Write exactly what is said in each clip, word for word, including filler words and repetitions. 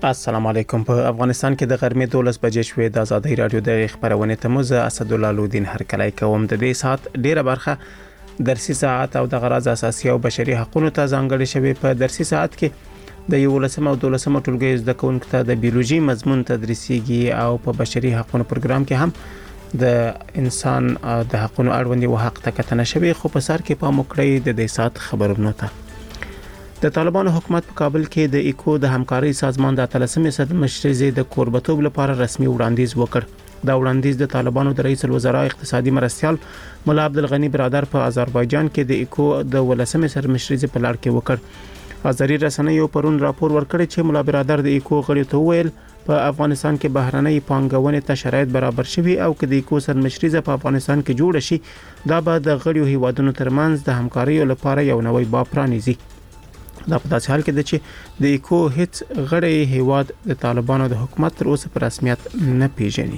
السلام علیکم. په افغانستان کې د غرمې دولس بجې شوې. د آزادۍ رادیو د خبرونه ته مو زه اسدالله لودین هرکلی کوم. د دې ساعت ډیره برخه درسي ساعت او د غراض اساسي او بشري حقوقو ته ځانګړې شوې. په درسي ساعت کې د یولسم او دولسم ټولګي زده کوونکو ته د بیولوژي مضمون تدریسيږي او په بشري حقوقو پروګرام کې هم د انسان د حقوقو اړوند یو حق ته کتنه شوې. خو په سر کې پام وکړئ د دې ساعت خبرونه ته. د طالبانو حکومت په کابل کې د ایکو د همکاري سازمان د اتلسمې صدر مشرزي د کوربتوب لپاره رسمي وړاندیز وکړ. دا وړاندیز د طالبانو د رئیس الوزرا اقتصادي مرستيال مولا عبدالغنی برادر په آذربایجان کې د ایکو د ولسمې صدر مشرزي په لړ کې وکړ. آذری رسنیو پرون راپور ورکړی چې مولا برادر د ایکو غړي ته ویل په افغانستان کې بهرنۍ پانګونې ته شرایط برابر شوي او کې د ایکو صدر مشرزي په افغانستان کې جوړ شي دا به د غړیو هیوادونو ترمنځ د همکاري لپاره یو نوې باب پرانیزي. دا په داسې حال کې ده چې د ایکو هیڅ غړی هیواد د طالبانو د حکومت تر اوسه په رسمیت نه پیژني.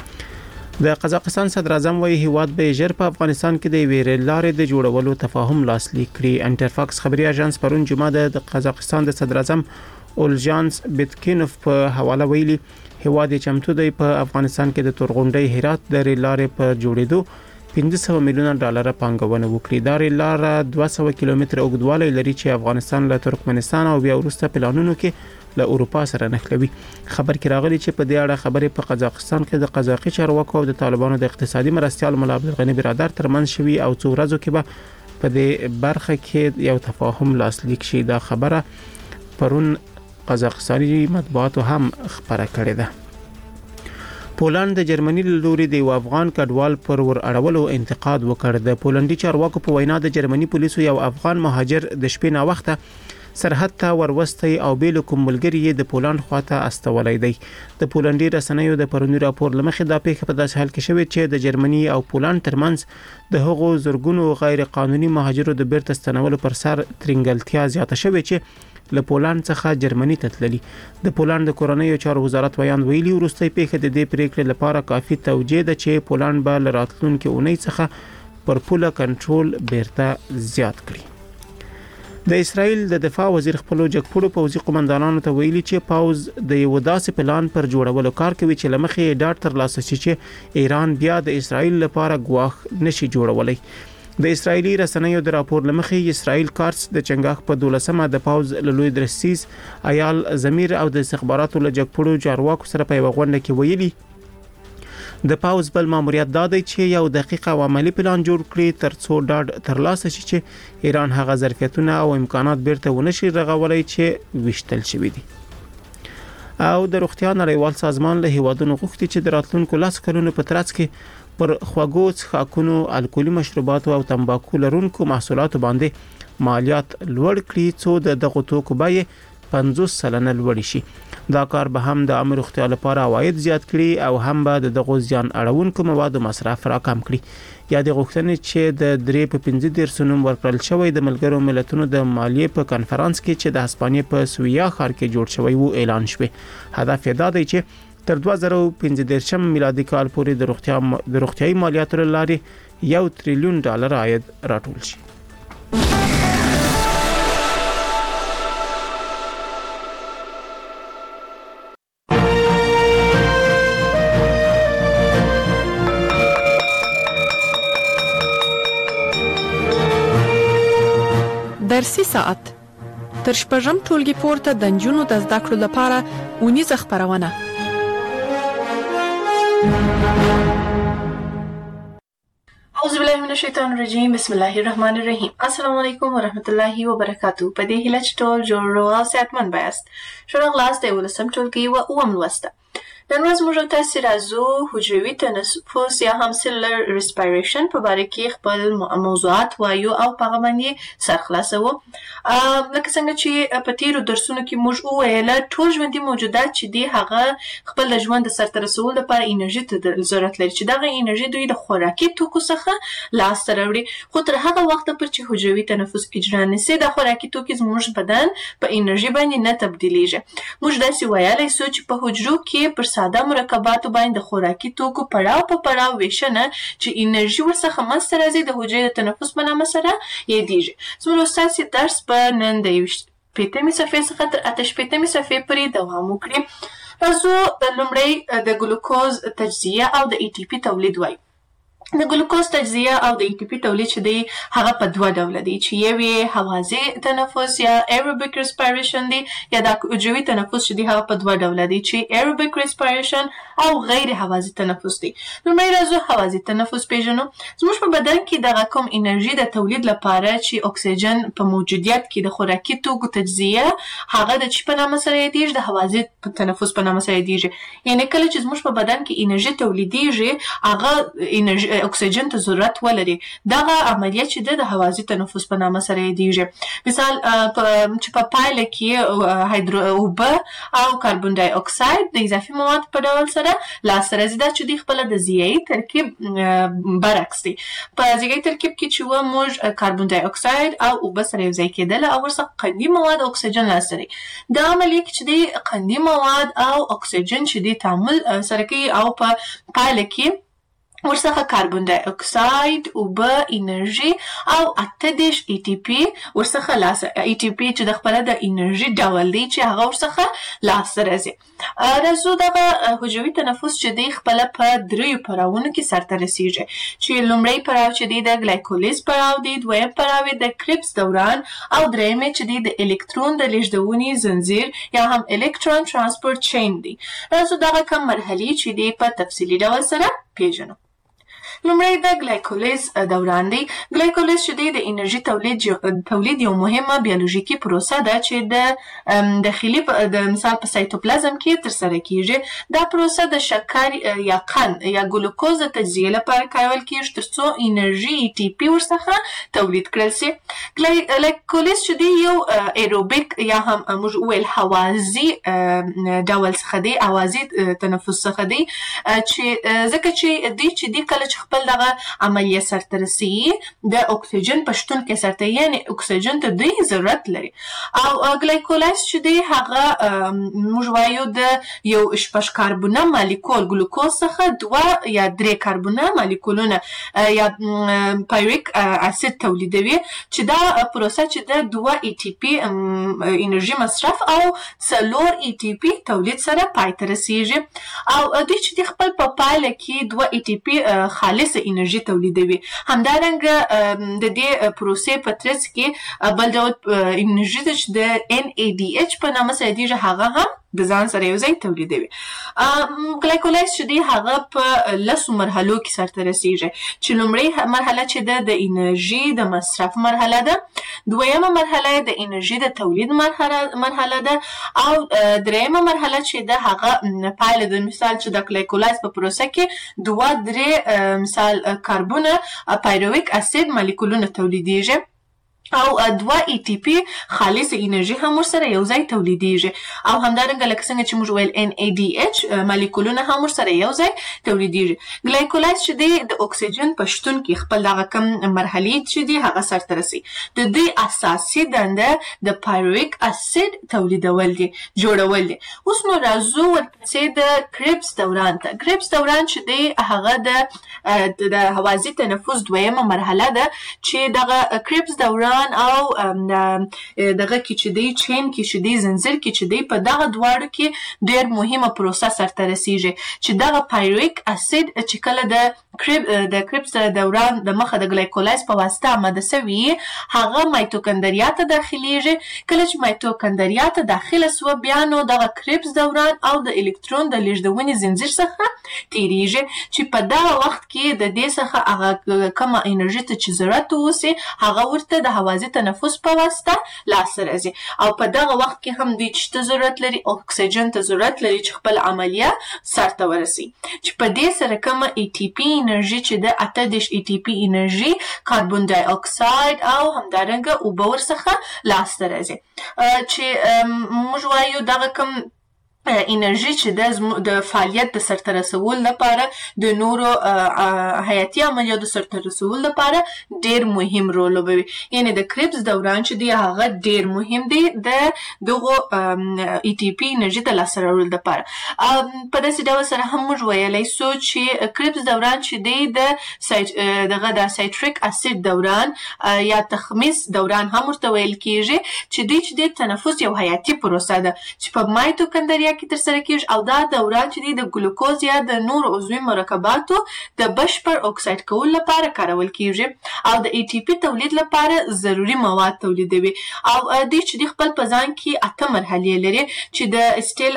د قزاقستان صدر اعظم وایي هیواد به ژر په افغانستان کې د ویرې لارې د جوړولو تفاهم لاسلیک کړي. انټرفاکس خبري اژانس پرون جمعه د قزاقستان د صدر اعظم اولجانس بیتکینوف په حواله ویلي هیواد چمتو دی په افغانستان کې د تورغونډي هرات د لارې په جوړېدو پنځه سوه میلیونه ډالر پانګونه وکړي. دا لار دوه سوه کیلومتره اوږدوالی لري چې افغانستان له ترکمنستان او بیا وروسته پلانونو کې له اروپا سره نښلوي. خبر کې راغلی چې په دې اړه خبرې په قزاقستان کې د قزاقي چارواکو او د طالبانو د اقتصادي مرستيال مولا عبدالغنی برادر ترمنځ شوي او څو ورځو کې به په دې برخه کې یو تفاهم لاسلیک شي. دا خبره پرون قزاقستاني مطبوعاتو هم خبره کړې ده. پولند د جرمني له لوري د افغان کډوال پر ور اړولو انتقاد وکړ. د پولندي چارواکو په وینا د جرمني پولیسو یو افغان مهاجر د شپې نا وخته سرحد ته وروستي او بیل کوم ملګری د پولند خواته استولای دی. د پولندي رسنیو د پرونی راپور لمخې دا پیښه په داسې حال کې شوې چې د جرمني او پولند ترمنځ د هغو زرګونو غیر قانوني مهاجرو د بیرته ستنولو پر سر ترنګلتیا زیاته شوې چې له پولند څخه جرمني ته تللي. د پولند د کورنیو چارو وزارت ویان ویلي وروستي پیښه د دې پریکړې لپاره کافي توجیه ده چې پولند به له راتلونکي اونۍ څخه پر پوله کنټرول بیرته زیات کړي. د اسرائیل د دفاع وزیر خپل جګپوړو پوځي قومندانانو ته ویلي چې پاوز د یو داسې پلان پر جوړولو کار کوي چې لمخې ډاټ تر لاسه شي چې ایران بیا د اسرائیل لپاره ګواښ نشي جوړولای. د اسرایلی رسنیو د راپور لمخې اسرائیل کارس د چنګاخ په دولسمه د پاوز لوی درسیز ایال زمیر او د استخباراتو له جګپوړو چارواکو سره په غونډه کې ویلي د پاوز بل ماموریت دا دی چې یو دقیق او عملی پلان جوړ کړي ترڅو ډاډ ترلاسه شي چې ایران هغه ظرفیتونه او امکانات بیرته ونشي رغولای چې وشتل شوی دي. او د روغتیا نړیوال سازمان له هیوادونو غوښتي چې د راتلونکو لاس کلونو په ترڅ کې پر خواږو څښاکونو، الکولي مشروباتو او تمباکو لرونکو محصولاتو باندې مالیات لوړ کړي څو د دغه توکو بیې پنځوس سلنه لوړ شي. دا کار به هم د عامه روغتیا لپاره عواید زیات کړي او هم به د دغه زیان اړونکو موادو مصرف راکم کړي. یا د غوښتنې چې د درې په پنځه دیرش نوم ورکړل شوی د ملګرو ملتونو د مالیې په کانفرنس کې چې د هسپانیې په سویا ښار کې جوړ شوی وو اعلان شوی. هدف یې دا دی چې تر دوه زره پنځه دیرشم میلادي کال پورې د روغتیا د روغتیايي مالیاتو لارې یو تریلیون ډالر عاید راټول شي. درسي ساعت تر شپږم ټولګي پورته د نجونو د زده کړو لپاره اونیزه خبرونه. اعوذ بالله من الشیطان الرجیم. بسم الله الرحمن الرحیم. السلام علیکم ورحمت الله وبرکاتہ. په دې هیله چې ټول جوړ او صحتمند بایاست. شروع خلاص د ولسم ټولګي او اوم لوسته. نن ورځ موږ تاسو راځو حجروي تنفس یا هم سیلولر ریسپایریشن په اړه کې خپل موضوعات وایو او په هغه باندې سر خلاصو. لکه څنګه چې په تیرو درسونو کې موږ وویل ټول ژوندي موجودات چې دي هغه خپل د ژوند سرته رسولو لپاره انرژي ته ضرورت لري چې دغه انرژي دوی د خوراکي توکو څخه لاسته راوړي. خو تر هغه وخت پورې چې حجروي تنفس اجرا نشي د خوراکي توکو زموږ بدن په انرژي باندې نه تبدیلیږي. موږ داسې ویلای شو چې په حجرو کې پر ساده مرکباتو باندې د خوراکي توکو پړاو په پړاو ویشنه چې انرژي ورڅخه منځته راځي د حجرې د تنفس په نامه سره یادېږي. زموږ اساسي درس په نن د پېتمې صفحې څخه تر اته شپېتمې صفحې پورې دوام وکړي. راځو لومړی د ګلوکوز تجزیه او د ای ټي پي تولید وایو. د ګلوکوز تجزیه او د ای ټي پي تولید چې دی هغه په دوه ډوله دی، چې یو یې هوازی تنفس یا ایروبیک ریسپایریشن دی، یا د حجروي تنفس چې دی هغه په دوه ډوله دی، چې ایروبیک ریسپایریشن او غیر هوازی تنفس دی. لومړی راځو هوازی تنفس پیژنو. زموږ په بدن کې دغه کوم انرژي د تولید لپاره چې اکسیجن په موجودیت کې د خوراکي توکو تجزیه هغه د چی په نامه سره یادیږي، د هوازی تنفس په نامه سره یادیږي. یعنی کله چې زموږ په بدن کې انرژي تولیدیږي هغه انرژي اکسیجن ته ضرورت ولري، دغه عملیه چې د هوازی تنفس په نامه سره یادیږي. مثال چې په پایله کې هایدرو اوبه او کاربن ډای اکساید د اضافي مواد په ډول سره لاسته راځي، دا چې دوی خپله د ضیایي ترکیب برعکس دی. په ضیایي ترکیب کې چې و موږ کاربن ډای اکساید او اوبه سره یو ځای کېدل او ورڅخه قندي مواد او اکسیجن لاسته راځي. دا عملیه کې چې دی قندي مواد او اکسیجن چې دی تعامل سره کوي او په پایله کې ورڅخه کاربن ډای اکساید، اوبه، انرژي او اته دېرش ای ټي پي ورڅخه لاسته ای ټي پي چې د خپله د انرژي ډول دی چې هغه ورڅخه لاسته راځي. راځو دغه حجروي تنفس چې دی خپله په دریو پړاوونو کې سرته رسیږي، چې لومړی پړاو چې دی د ګلایکولیز پړاو دی، دویم پړاو یې د کربس دوران او دریم یې چې دی د الکترون د لیږدونې زنځیر یا هم الکترون ترانسپورت چین دی. راځو دغه کم مرحلې چې دی په تفصیلي ډول سره پیژنو. لومړی د ګلایکولیز دوران دی. ګلایکولیز چې دی د انرژي تولید تولید یو مهمه بیولوژیکي پروسه ده چې د داخلي د مثال په سایتوپلازم کې ترسره کیږي. دا پروسه د شکر یا قند یا ګلوکوز د تجزیه لپاره کارول کیږي ترڅو انرژي ای ټي پي ورڅخه تولید کړل شي. ګلایکولیز چې دی یو ایروبیک یا هم موږ وویل هوازی ډول څخه دی، هوازی تنفس څخه دی، چې ځکه چې دی چې دی کله چې خپل دغه عملیه سرته رسیږي د اکسیجن په شتون کې سرته، یعنی اکسیجن ته دوی ضرورت لري. او ګلایکولیز چې دی هغه موږ وایو د یو شپږ کاربونه مالیکول ګلوکوز څخه دوه یا درې کاربونه مالیکولونه یا پایرویک اسید تولیدوي، چې دا پروسه چې د دوه ای ټي پي انرژي مصرف او څلور ای ټي پي تولید سره پای ته رسیږي. او دوی چې دی خپل په پایله کې دوه ای ټي پي خالصه انرژي تولیدوي. همدارنګه د دې پروسې په ترڅ کې بل ډول انرژي چې د ان ای ډي ایچ په نامه سره یادیږي هغه هم د ځان سره یو ځای تولیدوي. ګلایکولیز چې دی هغه په لسو مرحلو کې سرته رسیږي، چې لومړی مرحله چې ده د انرژي د مصرف مرحله ده، دویمه مرحله د انرژي د تولید مرحله ده، او دریمه مرحله چې ده هغه پایله د مثال چې د ګلایکولیز په پروسه کې دوه درې مثال کاربونه پایرویک اسید مالیکولونه تولیدیږي او دوه ای ټي پي خالصه انرژي هم ورسره یو ځای تولیدیږي. او همدارنګه لکه څنګه چې موږ ویل ان ای ډي ایچ مالیکولونه هم ورسره یو ځای تولیدیږي. ګلایکولیز چې دی د اکسیجن په شتون کې خپل دغه کم مرحلې چې دی هغه سرته رسي. د دوی اساسي دنده د پایرویک اسید تولیدول دي، جوړول دي. اوس نو راځو ورپسې د کربس دوران ته. کربس دوران چې دی هغه د د هوازی تنفس دویمه مرحله ده، چې دغه کربس دوران او دغه کې چې دی چین کې چې دی زنځیر کې چې دی په دغه دواړو کې ډېر مهمه پروسه سرته رسیږي، چې دغه پایرویک اسید چې کله د کرب د کربس دوران د مخه د ګلایکولیز په واسطه آماده سوي هغه مایتوکندریا ته داخلیږي. کله چې مایتوکندریا ته داخله سوه بیا نو دغه کربس دوران او د الکترون د لیږدونې زنځیر څخه تیریږي، چې په دغه وخت کې د دې څخه هغه کومه انرژي ته چې ضرورت اوسي هغه ورته د هوازی تنفس په واسطه لاسته راځي. او په دغه وخت کې هم دوی چې ته ضرورت لري اکسیجن ته ضرورت لري چې خپل عملیه سرته ورسي، چې په دې سره کومه ای ټي پي انرژي چې د اته دېرش ای ټي پي انرژي کاربن ډای اکساید او همدارنګه اوبه ورڅخه لاسته راځي. چې موږ وایو دغه کوم انرژي چې د د فعالیت د سرته رسول لپاره د نورو حیاتي عملیاتو سرته رسول لپاره ډیر مهم رول لوبوي. یعنی د کریبس دوران چې دی هغه ډیر مهم دی د دغه ای ټي پی انرژي د لاسته راوړلو لپاره. په داسې ډول سره هم موږ ویلی سو چې کریبس دوران چې دی د دغه د سایتریک اسید دوران یا تخمیس دوران هم ورته ویل کیږي چې دی چې د تنفس یو حیاتي پروسه ده چې په مایتوکندریا کې تر سره کیږي او دا دوران چې دی د ګلوکوز یا د نورو عضوي مرکباتو د بشپړ اکساید کولو لپاره کارول کیږي او د ای ټي پی تولید لپاره ضروري مواد تولیدوي. او دی چې دی خپل په ځان کې اته مرحلې لري چې د اسټیل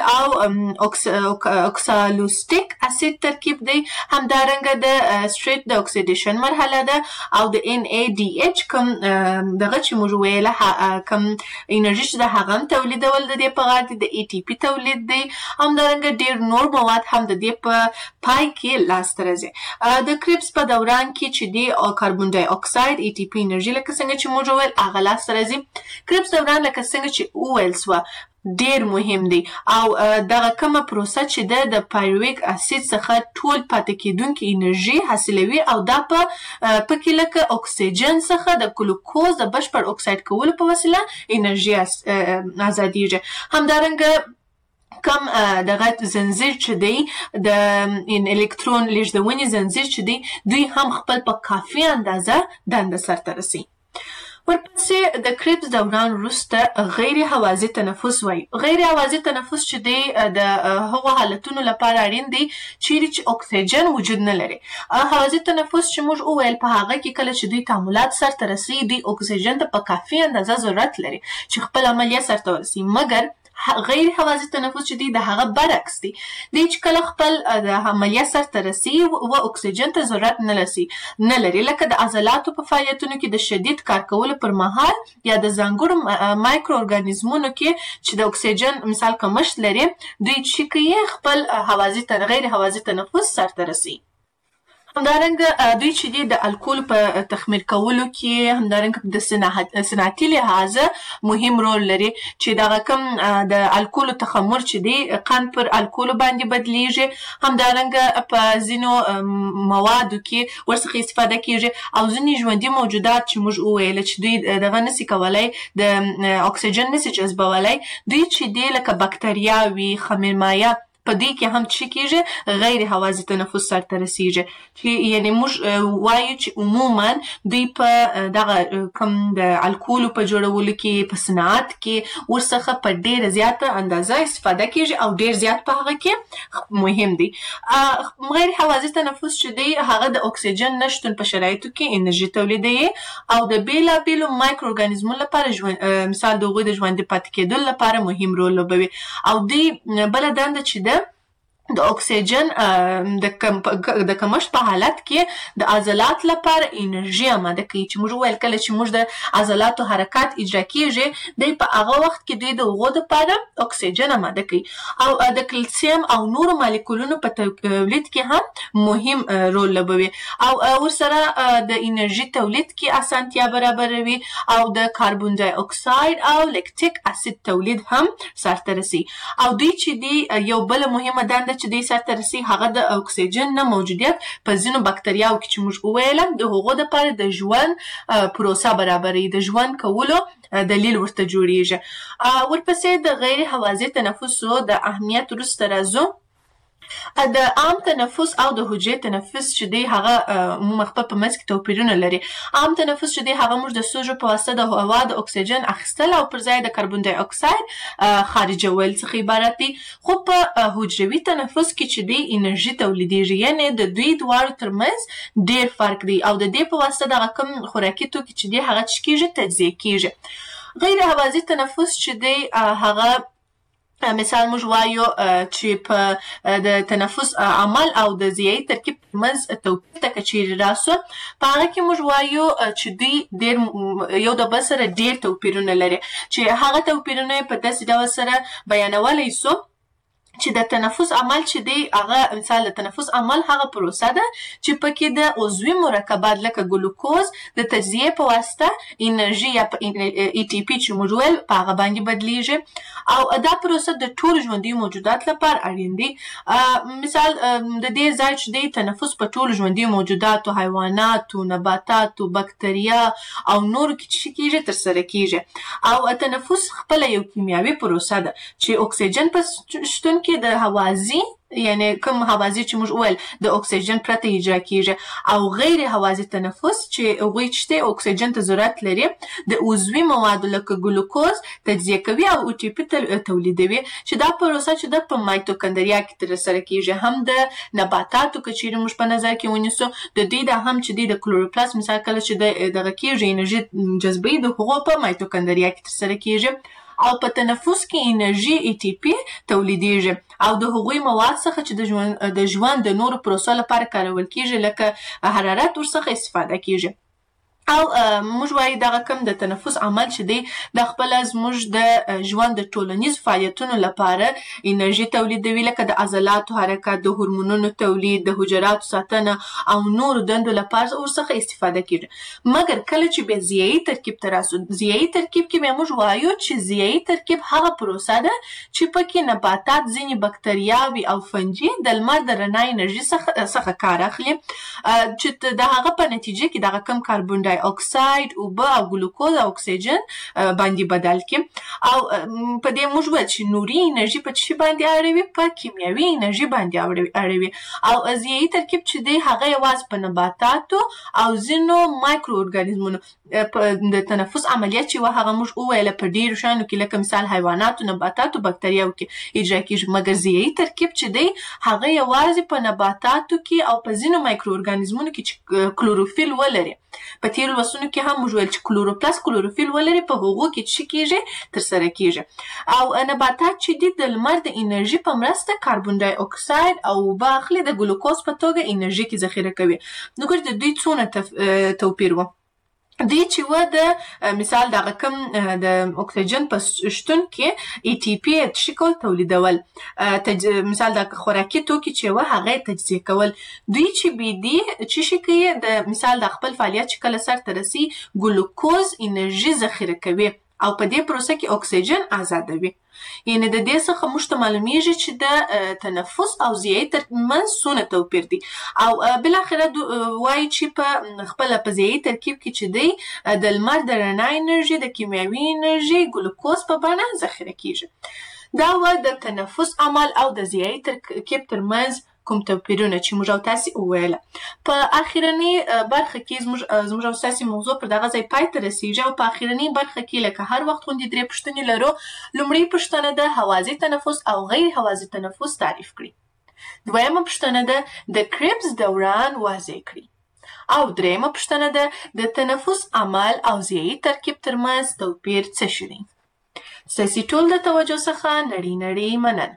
او اوکسالوستیک اسید ترکیب دی، همدارنګه د سټریټ د اکسیډیشن مرحله ده او د ان ای ډي ایچ کوم دغه چې موږ ویله کوم انرژي چې د هغه تولیدول د دې په غاړه دي، د ای ټي پی تولید دی، همدارنګه ډیر نور مواد هم د دې په پای کې لاسته راځي. د کریبس په دوران کې چې دی کاربن ډای اکساید ای ټي پی انرژي لکه څنګه چې موږ ویل هغه لاسته راځي. کریبس دوران لکه څنګه چې وویل سوه ډیر مهم دی او دغه کومه پروسه چې ده د پایرویک اسید څخه ټول پاتې کیدونکي انرژي حاصلوي او دا په پکې لکه اکسیجن څخه د ګلوکوز د بشپړ اکساید کولو په وسیله انرژي ازادیږي. همدارنګه کم دغه زنجیر چې دی د الکترون لیږدونې زنجیر چې دی دوی هم خپل په کافي اندازه دنده سرته رسي. ورپسې د کریبس دوران وروسته غیر هوازي تنفس وایي. غیر هوازي تنفس چې دی د هغو حالتونو لپاره اړین دی چیرې چې اکسیجن وجود نه لري. هوازي تنفس چې موږ وویل په هغه کې کله چې دوی تعاملات سرته رسي دوی اکسیجن ته په کافي اندازه ضرورت لري چې خپل عملیه سرته ورسي، مګر غیر هوازي تنفس چې دی د هغه برعکس دی. دی چې کله خپل د عملیه سرته رسي و اکسیجن ته ضرورت نه لري نه لري لکه د عضلاتو په فعالیتونو کې د شدید کار کولو پر مهال یا د ځانګړو مایکرو ارګانیزمونو کې چې د اکسیجن مثال کمښت لري دوی چې کوي خپل هوازي غیر هوازي تنفس سرته رسي. همدارنګه دوی چې دی د الکول په تخمیر کولو کې همدارنګه د صنعتي لحاظه مهم رول لري چې دغه کوم د الکول تخمر چې دی قند پر الکول باندې بدلیږي. همدارنګه په ځینو موادو کې ورڅخه استفاده کیږي او ځینې ژوندي موجودات چې موږ وویل چې دوی دغه نسي کولای د اکسیجن نسي جذبولی، دوی چې دی لکه بکتریاوي، خمیرمایه په دې کې هم چې کیږي غیر هوازي تنفس سرته رسیږي چې یعنی موږ وایو چې عموما دوی په دغه کوم د الکولو په جوړولو کې په صنعت کې ورڅخه په ډیره زیاته اندازه استفاده کیږي او ډیر زیات په هغه کې مهم دی. غیر هوازي تنفس چې دی هغه د اکسیجن نشتون په شرایطو کې انرژي تولیدوي او د بیلابیلو مایکرو ارګانیزمونو لپاره مثال د هغوی د ژوندي پاتې کیدلو لپاره مهم رول لوبوي او دوی بله دنده چې ده د اکسیجن د کمښت په حالت کې د عضلات لپاره انرژي آماده کوي چې موږ ویل کله چې موږ د عضلاتو حرکات اجرا کیږي دی په هغه وخت کې دوی د هغو دپاره اکسیجن آماده کوي او د کلسیم او نورو مالیکولونو په تولید کې هم مهم رول لوبوي او ورسره د انرژي تولید کې اسانتیا برابروي او د کاربن ډای اکساید او لیکتیک اسید تولید هم سرته رسي. او دوی چې دی یو بل مهمه دنده چې دی سرته رسي هغه د اکسیجن نه موجودیت په ځینو بکتریاوو کې چې موږ وویلم د هغو دپاره د ژوند پروسه برابروي، د ژوند کولو دلیل ورته جوړیږي. ورپسې د غیر هوازي تنفسو د اهمیت وروسته راځو. د عام تنفس او د حجرې تنفس چې دی هغه عموما خپل په منځ کې توپیرونه لري. عام تنفس چې دی هغه موږ د سوژو په واسطه د هوا د اکسیجن اخیستل او پر ځای د کاربن ډای اکساید خارجول څخه عبارت دی، خو په حجروي تنفس کې چې دی انرژي تولیدیږي، یعنی د دوی دواړو ترمنځ ډیر فرق دی او د دې په واسطه دغه کوم خوراکي توکي چې دی هغه څه کیږي تجزیه کیږي. غیر هوازي تنفس چې دی هغه مثال موږ وایو چې په د تنفس عمل او د ضیایي ترکیب ترمنځ توپیر ته که چیرې راسو په هغه کې موږ وایو چې دوی ډېر یو د بل سره ډېر توپیرونه لري چې هغه توپیرونه یې په داسې ډول سره بیانولی سو چې د تنفس عمل چې دی هغه مثال د تنفس عمل هغه پروسه ده چې پکې د عضوي مرکبات لکه ګلوکوز د تجزیه په واسطه انرژي یا ای ټي پی چې موږ ویل په هغه باندې بدلیږي او دا پروسه د ټول ژوندي موجودات لپاره اړین دی. مثال د دې ځای چې دی تنفس په ټول ژوندي موجوداتو حیواناتو نباتاتو بکتریا او نور کې چې کیږي تر سره کیږي او تنفس خپل یو کیمیاوي پروسه ده چې اکسیجن په شتون کې د هوازی یعنی کوم هوازی چې موږ ویل د اکسیجن پرته اجرا کیږي او غیر هوازی تنفس چې هغوی چې اکسیجن ته ضرورت لري د عضوي موادو لکه ګلوکوز تجزیه کوي او ای ټي پی تولیدوي چې دا پروسه چې د په مایتوکندریا کې تر سره کیږي. هم د نباتاتو که چیرې موږ په نظر کې ونیسو د دې د هم چې د کلوروپلاست مثال کله چې د دغه کیږي انرژي جذبوي د هغو په مایتوکندریا کې تر سره کیږي او په تنفس کې انرژي ای ټي پی تولیدېږي او د هغوی مواد څخه چې د ژوند د ژوند د نورو پروسو لپاره کارول کیږي لکه حرارت ورڅخه استفاده کیږي او موږ وایي دغه کوم د تنفس عمل چې دی د خپل زموږ د ژوند د ټولنیز فعالیتونو لپاره انرژي تولیدوي لکه د عضلاتو حرکت د هورمونونو تولید د حجراتو ساتنه او نورو دندو لپاره ورڅخه استفاده کیږي. مګر کله چې به ضیایي ترکیب ته راسو ضیایي ترکیب کې به موږ وایو چې ضیایي ترکیب هغه پروسه ده چې پکې نباتات ځینې بکتریاوي او فنجي د لمر د رڼا انرژي څخه څخه کار اخلي چې د هغه په نتیجه کې دغه کم کاربن اکساید اوبه او ګلوکوز او اکسیجن باندې بدل کی او په دې موږ وایو چې نوري انرژي په چی باندې اړوي په کیمیاوي انرژي باندې اړوي او ضیایي ترکیب چې دی هغه یوازې په نباتاتو او ځینو مایکرو ارګانیزمونو د تنفس عملیات چې هغه موږ وویل په ډیرو شانو کې لکه مثال حیواناتو نباتاتو بکتریاو کې اجرا کیږي. مګر ضیایي ترکیب چې دی هغه یوازې په نباتاتو کې او په ځینو مایکرو ارګانیزمونو کې چې کلوروفیل ولري په تیر لوستونو کې هم موږ ویل چې کلوروپلاست کلوروفیل ولري په هغو کې چې کیږي تر سره کیږي او نباتات چې دي د لمر د انرژي په مرسته کاربن ډای اکساید او اوبه اخلي د ګلوکوز په توګه انرژي کې ذخیره کوي. نو ګور د دوی څونه تف... توپیر و دی چې و د مثال دغه کوم د اکسیجن په شتون کې ای ټي پی شکل تولیدول تج... مثال د خوراکي توکي چې و هغه تجزیه کول دوی چې بي دي چې شي کوي د مثال د خپل فعالیت چې کله سر ته رسي ګلوکوز انرژي ذخیره کوي او په دې پروسه کې اکسیجن آزادوي. یعنی د دې څخه موږ ته معلومیږي چې د تنفس او ضیایي ترمنځ څونه توپیر دي او بل اخره وایي چې په خپل په ضیایي ترکیب کې چې دی د لمر د رڼا انرژي د کیمیاوي انرژي ګلوکوز په بڼه ذخیره کیږي. دا و د تنفس عمل او د ضیایي ترکیب ترمنځ کوم توپیرونه چې موږ او تاسو وویل. په اخیرنی برخه کې زموږ زموږ او تاسو موضوع پر دغه ځای پای ته رسیږي او په اخیرنی برخه کې لکه هر وخت غوندې درې پوښتنې لرو. لومړی پوښتنه ده هوازی تنفس او غیر هوازی تنفس تعریف کړئ. دویمه پوښتنه ده د کریبس دوران واضح کړئ او دریمه پوښتنه ده د تنفس عمل او ضیایي ترکیب ترمنځ توپیر څه شی دی. ستاسو ټول د توجه څخه نړۍ نړۍ مننه.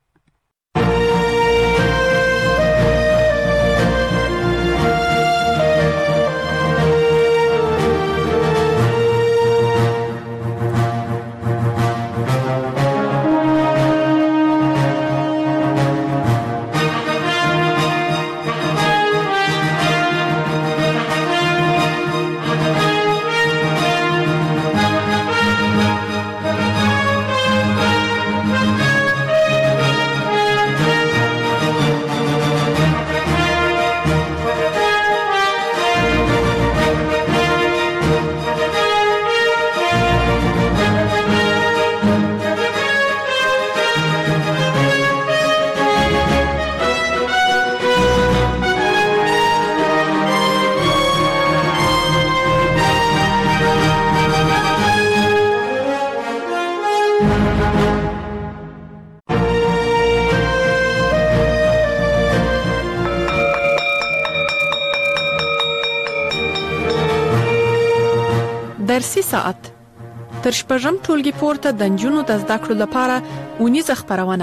درسي ساعت تر شپږم ټولګي پورته د نجونو د زده کړو لپاره اونیزه خبرونه.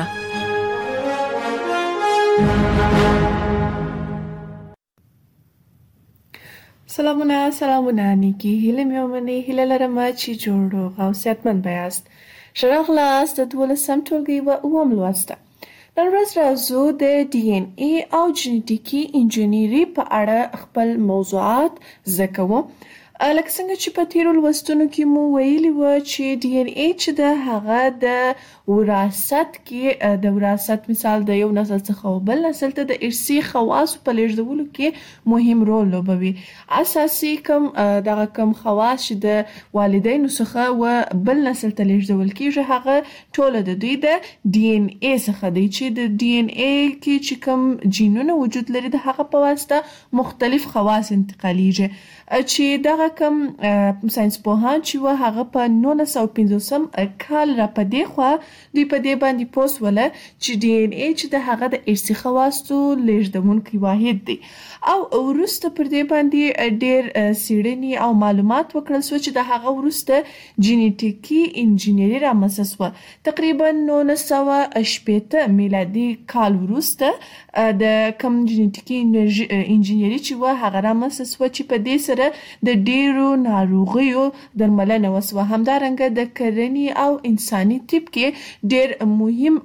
سلامونه سلامونه نیکی هیله میومنی هیله لرم چې جوړ او صحتمند بیاست. ښه راغلاست د دولسم ټولګي و اووم لوست ته. نن ورځ راځو د ډي ان اي او جینټیکي انجینری په اړه خپل موضوعات زده کوو. لکه څنګه چې په تیرو لوستونو کې مو ویلي وه چې ډي ان اي چې د هغه د وراثت کې د وراثت مثال د یو نسل څخه بل نسل ته د ارثي خواصو په لیږدولو کې مهم رول لوبوي. اساسي کم دغه کم خواص چې د والدینو څخه و بل نسل ته لیږدول کېږي هغه ټوله د دوی د ډي ان اي څخه دی چې د ډي ان اي کې چې کوم جینونه وجود لري د هغه په واسطه مختلف خواص انتقالیږي چې دغه کم ساینس پوهان چې و هغه په نولس سوه پنځوسم کال را په دې خوا دوی په دې باندې پوه سوله چې ډي ان اي چې د هغه د ارثي خواصو لیږدونکی واحد دی او وروسته پر دې باندې ډېر څېړنې او معلومات وکړل سوه چې د هغه وروسته جینټیکي انجینري رامنځته سوه. تقریبا نولس سوه شپېته میلادي کال وروسته د کم جینټیکي انجینري چې و هغه رامنځته سوه چې په دې سره د ډیرو ناروغیو درملنه وسوه. همدارنګه د کرنې او انساني طب کې ډیر مهم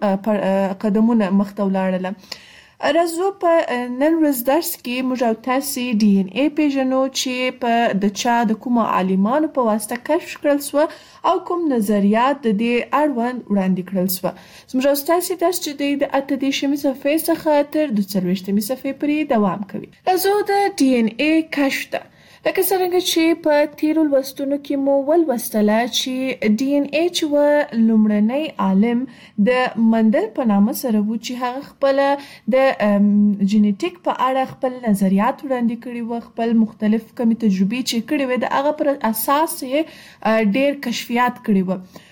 قدمونه مخته ولاړل. راځو په نن ورځ درس کې موږ او تاسې ډي ان اي پیژنو چې په د چا د کومو عالمانو په واسطه کشف کړل سوه او کوم نظریات د دې اړوند وړاندې کړل سوه. موږ او تاسې درس چې دی د اته دېرشمې صفحې څخه تر دوه څلوېښتمې صفحې پورې دوام کوي. راځو د ډي ان اي کشف ته. لکه څرنګه چې په تیرو لوستونو کې مو ولوستله چې ډي ان اي چې و لومړنی عالم د مندل په نامه سره و چې هغه خپله د جینټیک په اړه خپل نظریات وړاندې کړي و، خپل مختلف کمې تجربې چې کړي وې د هغه پر اساس یې ډېر کشفیات کړي و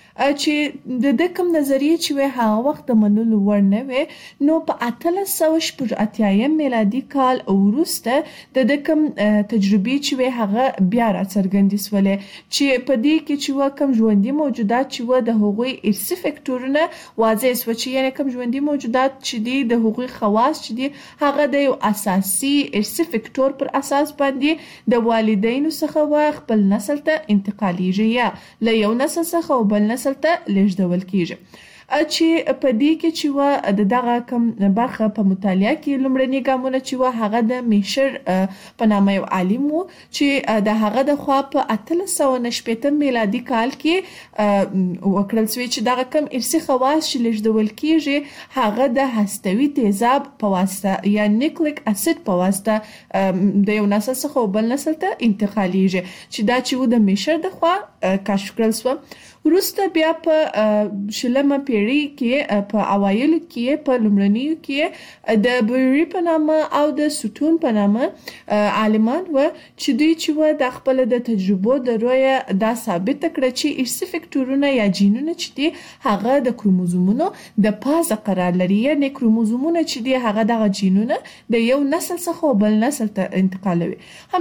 چې د ده کوم نظریې چې وې هغه وخت د منلو وړ نه وې. نو په اتلس سوه شپږ اتیایم میلادي کال وروسته د ده کوم تجربې چې وې هغه بیا راڅرګندې سولې چې په دې کې چې و کوم ژوندي موجودات چې و د هغوی ارثي فکټورونه واضح سوه چې یعنې کوم ژوندي موجودات چې دي د هغوی خواص چې دي هغه د یو اساسي ارثي فکټور پر اساس باندې د والدینو څخه و خپل نسل ته انتقالیږي یا له یو نسل څخه و بل نسل ته لیږدول کېږي. چې په دې کې چې و د دغه کم برخه په مطالعه کې لومړني ګامونه چې و هغه د میشر په نامه یو عالم و چې د هغه د خوا په اتلس سوه نه شپېته میلادي کال کې وکړل سوی چې دغه کم ارثي خواص چې لیږدول کېږي هغه د هستوي تیزاب په واسطه یا نیوکلیک اسید په واسطه د یو نسل څخه بل نسل ته انتقالیږي چې دا چې و د میشر د خوا کشف کړل سوه. وروسته بیا په شلمه پیړۍ کې په اوایلو کې په لومړنیو کې د بویري په نامه او د سوتون په نامه عالمان و چې دوی چې و د خپل د تجربو د رویه دا ثابته کړه چې ارثي فکټورونه یا جینونه چې دي هغه د کروموزومونو د پازه قرار لري، یعنې کروموزومونه چې دي هغه دغه جینونه د یو نسل څخه بل نسل ته انتقالوي.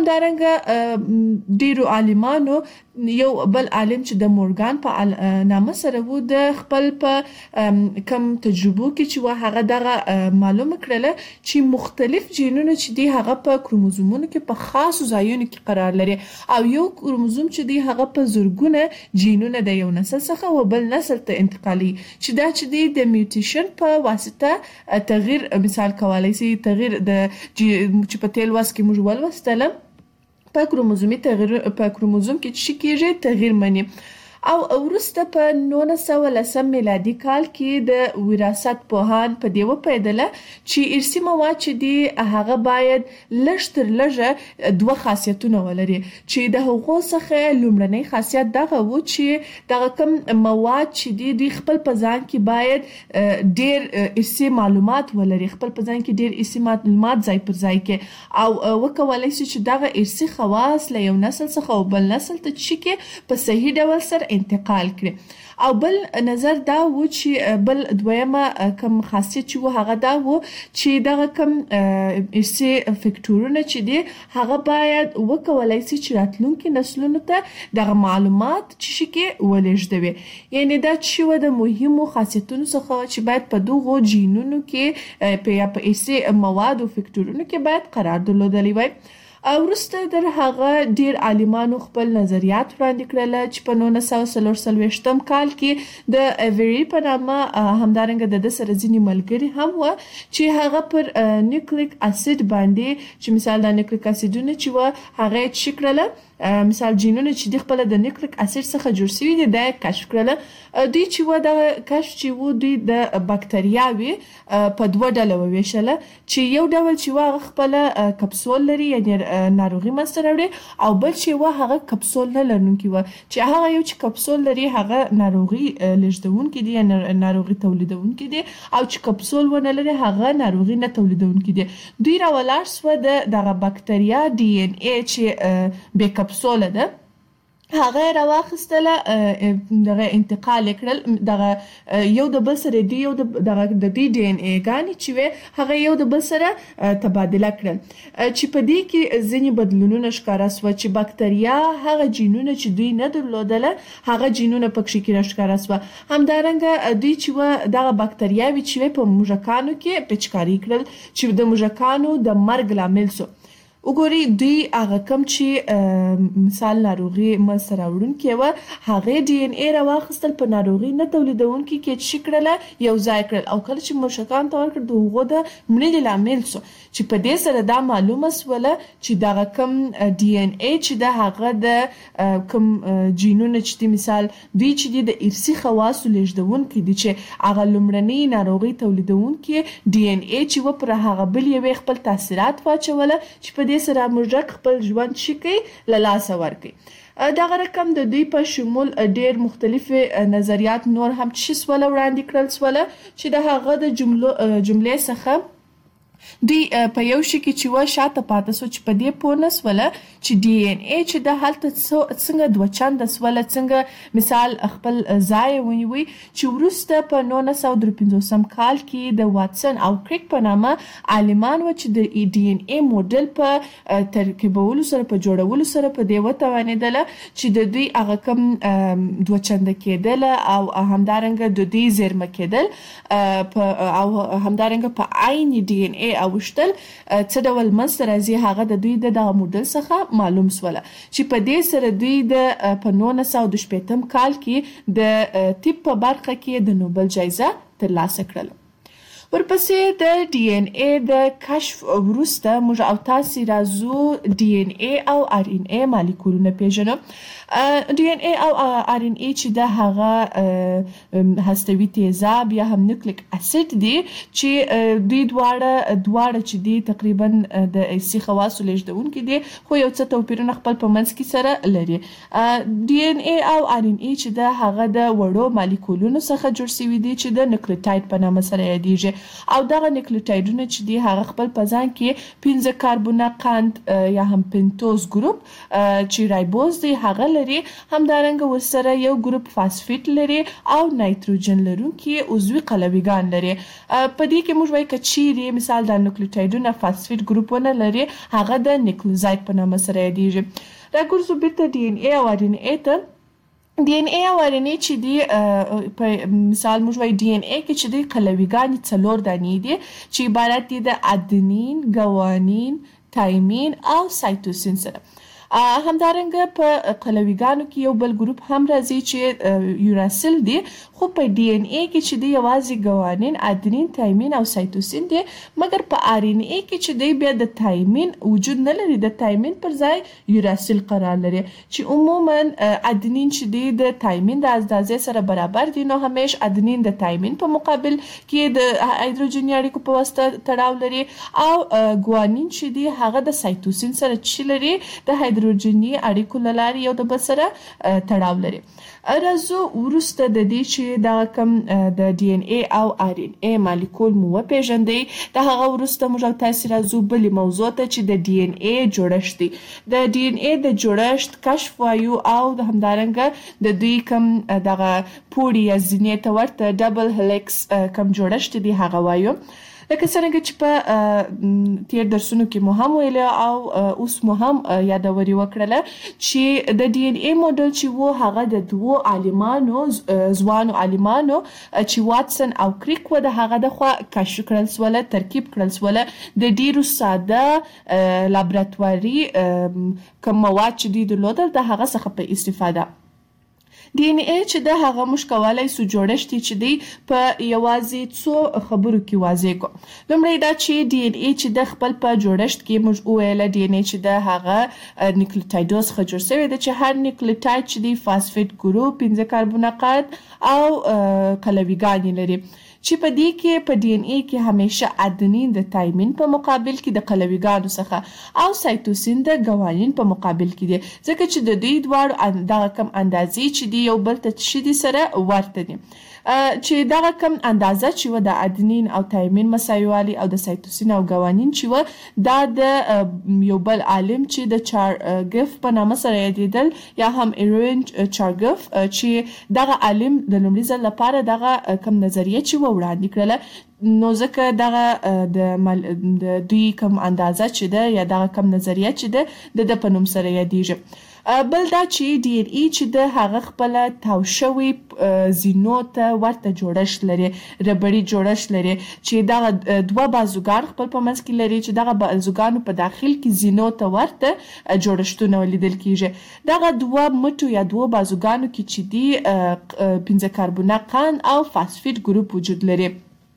همدارنګه ډیرو عالمانو یو بل عالم چې د مورګان په نامه سره و د خپل په کم تجربو کې چې و هغه دغه معلومه کړله چې مختلف جینونه چې دي هغه په کروموزومونو کې په خاصو ځایونو کې قرار لري او یو کروموزوم چې دی هغه په زرګونه جینونه د یو نسل څخه و بل نسل ته انتقالي چې دا چې دی د میوټیشن په واسطه تغییر مثال کولای شي تغییر د چې په تیل واس کې موږ ولوستله په کروموزومي تغییر په کروموزوم کې چې کېږي تغییر مني. او وروسته په نولس سوه لسم میلادي کال کې د وراثت پوهان په دې وپوهېدله چې ارثي مواد چې دي هغه باید لږ تر لږه دوه خاصیتونه ولري چې د هغو څخه لومړنی خاصیت دغه و چې دغه کوم مواد چې دي دوی خپل په ځان کې باید ډیر ارثي معلومات ولري، خپل په ځان کې ډیر ارثي معلومات ځای پر ځای کې او وکولای شي چې دغه ارثي خواص له یو نسل څخه بل نسل ته چې کې په صحیح ډول سره انتقال کړي. او بل نظر دا و چې بل دویمه کم خاصیت چې و هغه دا و چې دغه کم ارثي فکټورونه چې دي هغه باید وکولای شي چې راتلونکي نسلونو ته دغه معلومات چې کې ولېږدوي، یعنې دا چې و د مهمو خاصیتونو څخه چې باید په دغو جینونو کې په یا په ارثي موادو فکټورونو کې باید قرار درلودلی وای. وروسته در هغه ډیر عالمانو خپل نظریات وړاندې کړل چې په نولس سوه څلور څلوېښتم کال کې د ایوری په نامه همدارنګه د ده سره ځینې ملګري هم وه چې هغه پر نیوکلیک اسید باندې چې مثال د نیوکلیک اسیدونه چې وه هغه یې څه کړله مثال جینونه چې د خپل د نیوکلیک اسید څخه جوړ شوي دي دا یې کشف کړله دوی چې و دغه کشف چې و دوی د بکتریاوې په دوه ډله وویشله چې یو ډول چې و هغه خپله کپسول لري یعنې ناروغي منځته راوړي او بل چې و هغه کپسول نه لرونکي وه چې هغه یو چې کپسول لري هغه ناروغي لیږدونکي دي یا ناروغي تولیدونکي دي او چې کپسول ونه لري هغه ناروغي نه تولیدونکي دي دوی راولاړ سوه د دغه بکتریا ډي ان اے چې بې کپسوله ده هغه یې راواخیستله دغه انتقال یې کړل دغه یو د بل سره دوی یو د دغه د دوی ډي ان اې ګانې چې وې هغه یو د بل سره تبادله کړل چې په دې کې ځینې بدلونونه ښکاره سوه چې بکتریا هغه جینونه چې دوی نه درلودله هغه جینونه پکښې کې راښکاره سوه همدارنګه دوی چې وه دغه بکتریاوې چې وې په موږکانو کې پیچکاري کړل چې د موږکانو د مرګ لامل سو وګورئ دوی هغه کم چې مثال ناروغي منځته راوړونکې وه هغې ډي ان اے راواخیستل په ناروغي نه تولیدونکي کې څه کړله یو ځای کړل او کله چې موږکانو ته ورکړل د هغو د مړینې لامل سو چې په دې سره دا معلومه سوله چې دغه کم ډي ان اے چې ده هغه د کم جینونه چې دي مثال دوی چې دي د ارثي خواصو لیږدونکي دي چې هغه لومړنۍ ناروغي تولیدونکي ډي ان اے چې و پر هغه بل یوې خپل تاثیرات واچوله چې په دې سره موږک خپل ژوند څه کوي له لاسه ورکوي دغه رقم د دوی په شمول ډیر مختلفې نظریات نور هم څه سوله وړاندې کړل سوله چې د هغه د جملو جملې څخه دوی په یو شي کې چې و شاته پاته سو چې په دې پوه نه سوله چې ډي ان اے چې د هلته څنګه دوه چنده سوله څنګه مثال خپل ځای ونیوي چې وروسته په نولس سوه درې پنځوسم کال کې د واټسن او کریک په نامه عالمان و چې د ډي ان اے موډل په ترکیبولو سره په جوړولو سره په دې وتوانېدله چې د دوی هغه کم دوه چنده کېدل او همدارنګه د دوی زیرمه کېدل او همدارنګه په عین ډي ان اے اوشتل څه ډول منځته راځي هغه د دوی د دغه موډل څخه معلوم سوله چې په دې سره دوی د په نولس سوه دوه شپېتم کال کې د طب په برخه کې د نوبل جایزه ترلاسه کړله ورپسې د ډي ان اے د کشف وروسته موږ او تاسې راځو ډي ان اے او ار ان اے مالیکولونه پیژنو ډي ان اے او ار ان اے چې د هغه هستوي تیزاب یا هم نیوکلیک اسید دي چې دوی دواړه دواړه چې دي تقریبا د حسي خواصو لیږدونکي دي خو یو څه توپیرونه خپل په منځ کې سره لري ډي ان اے او ار ان اے چې د هغه د وړو مالیکولونو څخه جوړ شوي دي چې د نیوکلیوټاید په نامه سره یادیږي او دغه نیوکلیوټایډونه چې دي هغه خپل په ځان کې پنځه کاربونه قند یا هم پنتوز ګروپ چې رایبوز دی هغه لري همدارنګه ورسره یو ګروپ فاسفیټ لري او نایتروجن لرونکي عضوي قلویګان لري په دې کې موږ وایو که چیرې مثال د نیوکلیوټایډونه فاسفیټ ګروپ ونه لري هغه د نیوکلیوزاید په نامه سره یادیږي راګرځو بیرته ډي ان اے او ار ان اے ته ډي ان اے او ار ان اے چې دي په مثال موږ وایو ډي ان اے کې چې دي قلویګانې څلور دانې دي چې عبارت دي د ادنین ګوانین تایمین او سایتوسین سره همدارنګه په قلویګانو کې یو بل ګروپ هم راځي چې یوراسیل دی خو په ډي ان اے کې چې دی یوازې ګوانین ادنین تایمین او سایتوسین دی مګر په ار ان اے کې چې دی بیا د تایمین وجود نه لري د تایمین پر ځای یوراسیل قرار لري چې عموما ادنین چې دی د تایمین د اندازې سره برابر دي نو همیش ادنین د تایمین په مقابل کې د هایدروجني اړیکو په واسطه تړاو لري او ګوانین چې دی هغه د سایتوسین سره چې لري د هایدروجني اړیکو له لارې یو د بل سره تړاو لري راځو وروسته د دې چې دا کوم د ډي ان اے او ار ان اے مالیکول مو وپیژندئ د هغه وروسته موږ تاسې راځو بلې موضوع ته چې د ډي ان اے جوړښت دی د ډي ان اے د جوړښت کشف وایو او د همدارنګه د دوی کوم دغه پوړي یا زینې ته ورته ډبل هلیکس کوم جوړښت دی هغه وایو لکه څنګه چې په تیر درسونو کې مو هم ویل او اوس مو هم یادوري وکړله چې د ډي ان اي موډل چې وو هغه د دوو عالمانو ځوانو عالمانو چې واتسن او کریک و د هغه د خوا کشف کړل سوله ترکیب کړل سوله د ډیرو ساده لابراتواري کوم مواد چې دوی درلودل د هغه څخه په استفاده ډي ان اي چې د هغه موږ کولای سو جوړښت چې دی په یوازې څو خبرو کې واضح کو. لومړی دا چې ډي ان اي چې د خپل په جوړښت کې موږ وویل ډي ان اي چې د هغه نیوکلیوټایډز څخه جوړ شوی دی چې هر نیوکلیوټاید چې دی فاسفیټ ګروپ پنځه کاربونات او قلویګانې لري چې په دې کې په ډي ان اي کې همیشه ادنین د تایمین په مقابل کې د قلویګانو څخه او سایتوسین د ګوانین په مقابل کې دي ځکه چې د دوی دواړو دغه کم اندازې چې دی یو بل ته چې دي سره ورته دي چې دغه کم اندازه چې و د ادنین او تایمین مساوي او د سایتوسین او ګوانین چې و دا د یو بل عالم چې د چارګف په نامه سره یادېدل یا هم ایرون چارګف چې دغه عالم د لومړي ځل لپاره دغه کم نظریه چې وړاندې کړله نو ځکه دغه د دوی کم اندازه چې ده یا دغه کم نظریه چې ده د په نوم سره یادېږي. بل دا چې ډي ان اي چې د هغه خپل تاو شوی زینو ته ورته جوړښت لري ربړی جوړښت لري چې دغه دوه بازوګان خپل په منځ کې لري چې دغه بازوګانو په داخل کې زینو ته ورته جوړښتونه لیدل کیږي. دغه دوه مټو یا دوه بازوګانو کې چې دی پنځه کاربونه قند او فاسفیټ ګروپ وجود لري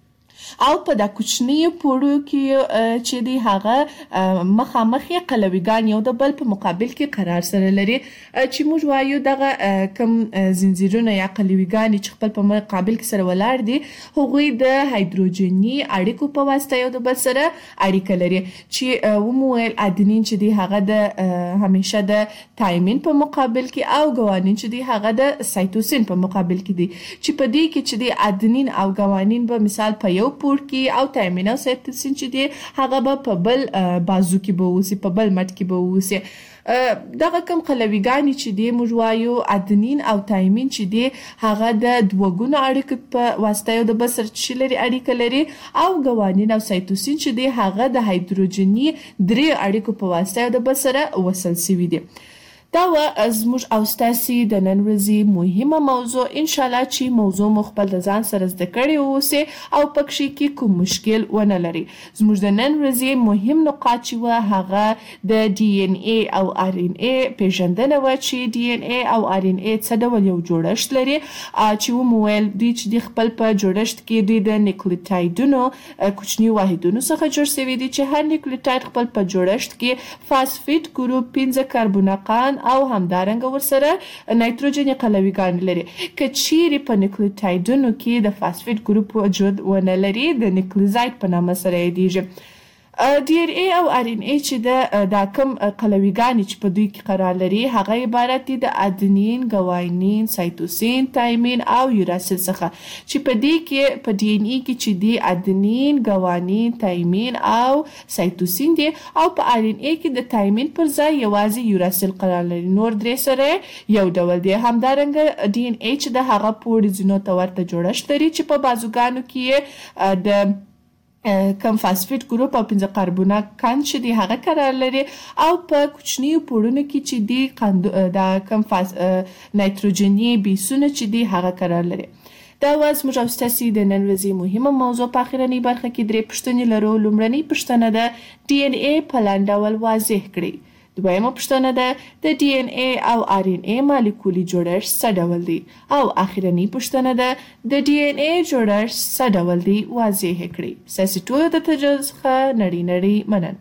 او په دا کوچنی پوړو کې چې دی هغه مخامخ قلویګان یو د بل په مقابل کې قرار سره لري چې موږ وایو دغه کم زنجیرونه یا قلویګان چې خپل په مقابل کې سره ولاړ دي هغوی د هایدروجني اړیکو په واسطه یو د بل سره اړیکه لري چې ومویل ادنین چې دی هغه د همیشه د تایمین په مقابل کې او ګوانین چې دی هغه د سایتوسین په مقابل کې دي چې په دې کې چې دی ادنین او ګوانین به مثال په یو پور کې او تایمین او سایتوسین چې دی هغه به په بل بازو کې به اوسي په بل مټ کې به اوسي. دغه کم قلویګانې چې دی موږ وایو ادنین او تایمین چې دی هغه د دوه ګونو اړیکو په واسطه یو د بل سره چې لري اړیکه لري او ګوانین او سایتوسین چې دی هغه د هایدروجني درې اړیکو په واسطه یو د بل سره وصل شوي دي. دا و زموږ او ستاسې د نن ورځې مهمه موضوع ان شاء الله چې موضوع مو خپل د ځان سره زده کړی اوسئ او پکې کې کوم مشکل ونه لري. زموږ د نن ورځې مهم نقاط چې و هغه د ډي ان اي او ار ان اي پیژندنه و چې ډي ان اي او ار ان اي څه ډول یو جوړښت لري چې ومو ویل دوی چې د خپل په جوړښت کې دوی د نیوکلیوټایډونو کوچني واحدونو څخه جوړ شوي دي چې هر نیوکلیوټاید خپل په جوړښت کې فاسفیټ ګروپ پنځه کاربونات او همدارنګه ورسره نایتروجني قلویګان لري. که چیرې په نیوکلیوټایډونو کې د فاسفیټ ګروپ وجود ونه لري د نیوکلیوزاید په نامه سره یادېږي. ډي ان اي او ار ان اي چې د دا کم قلویګانې چې په دوی کې قرار لري هغه عبارت دي د ادنین، ګوانین، سایتوسین، تایمین او یوراسیل څخه چې په دې کې په ډي ان اي کې چې دی ادنین، ګوانین، تایمین او سایتوسین دي او په ار ان اي کې د تایمین پر ځای یوازې یوراسیل قرار لري. نور درې سره یو ډول دي. همدارنګه ډي ان اي چې د هغه پوړ زینو ته ورته جوړښت لري چې په بازوګانو کې د کم فاسفیټ ګروپ او پنځه کاربونات قند چې دی هغه قرار لري او په کوچنیو پوړونو کې چې دی قند د کم فاس نایتروجني بیسونه چې دی هغه قرار لري. دا و زموږ او ستاسې د نن ورځې مهمه موضوع. په اخرنۍ برخه کې درې پوښتنې لرو. لومړنۍ پوښتنه ده ډي ان اي په لاندې ډول واضح کړئ. دویمه پوښتنه ده د ډي ان اي او ار ان اي مالیکولي جوړښت څه ډول دی او اخرنۍ پوښتنه ده د ډي ان اي جوړښت څه ډول دی واضح کړئ. ستاسې ټولو د توجه څخه نړۍ نړۍ مننه.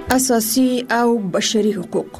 اساسي او بشري حقوق.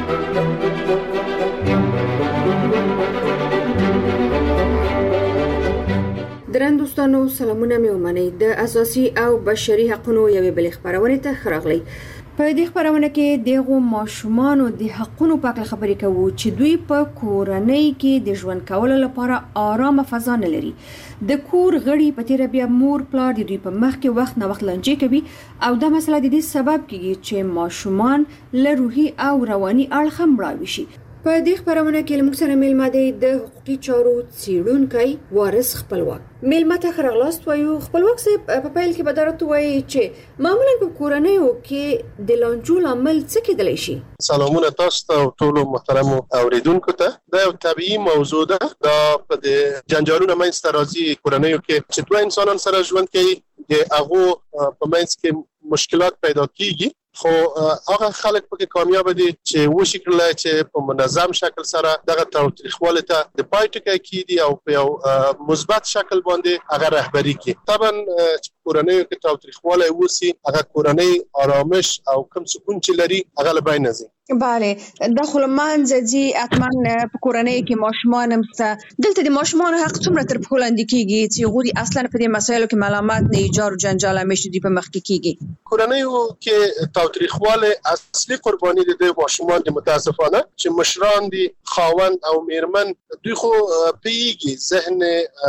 درن دوستانو سلامونه مې ومنئ. د اساسي او بشري حقوقو یوې بلې خبرونه ته خراغلی. په دې خبرونه کې دغه ماشومان د حقوقو په اړه خبرې کوو چې دوی په کورنۍ کې د ژوند کولو لپاره آرامه فضا نه لري. د کور غړي په تیر بیا مور پلار د دوی په مخ کې وخت نه وخت لنجې کوي او دا مسله د دې سبب کیږي چې ماشومان له روحي او رواني اړخ هم مړاوي شي. په دې خبرونه کې موږ سره میلمه دی د حقوقي چارو څیړونکی وارث خپلواک. میلمه ته خراغلاست وایو. خپلواک صاحب په پیل کې به درته وایي چې معمولا په کورنیو کې د لانجو لامل څه کېدلی شي؟ سلامونه تاسو ته ټولو محترمو اوریدونکو ته. دا یو طبیعي موضوع ده. دا په د جنجالونو منځته راځي کورنیو کې چې دوه انسانان سره ژوند کوي، د هغو په منځ کې مشکلات پیدا کیږي، خو هغه خلک پکې کامیاب دي چې وشي کړل چې په منظم شکل سره دغه تاریخواله ته د پای ټکی کیدي او په یو مثبت شکل باندې هغه رهبری کوي. طبعا چې کورنۍ کې تاریخواله وسی هغه کورنۍ آرامش او کوم سکون چې لري هغه له بین ځي. بله، داخل منځي اتمن په کورنۍ کې ماشومان همسته دلته د ماشومان حق څومره تر په لاندې کیږي چې غوړي اصلا په دې مسایلو کې معلومات نه ایجار او جنجال همیشه دی په مخ کې کیږي. کورنۍ کې تاریخواله اصلي قرباني دي د ماشومان د متاسفانه چې مشران دي خاوند او میرمن دوی خو پیږي ذهن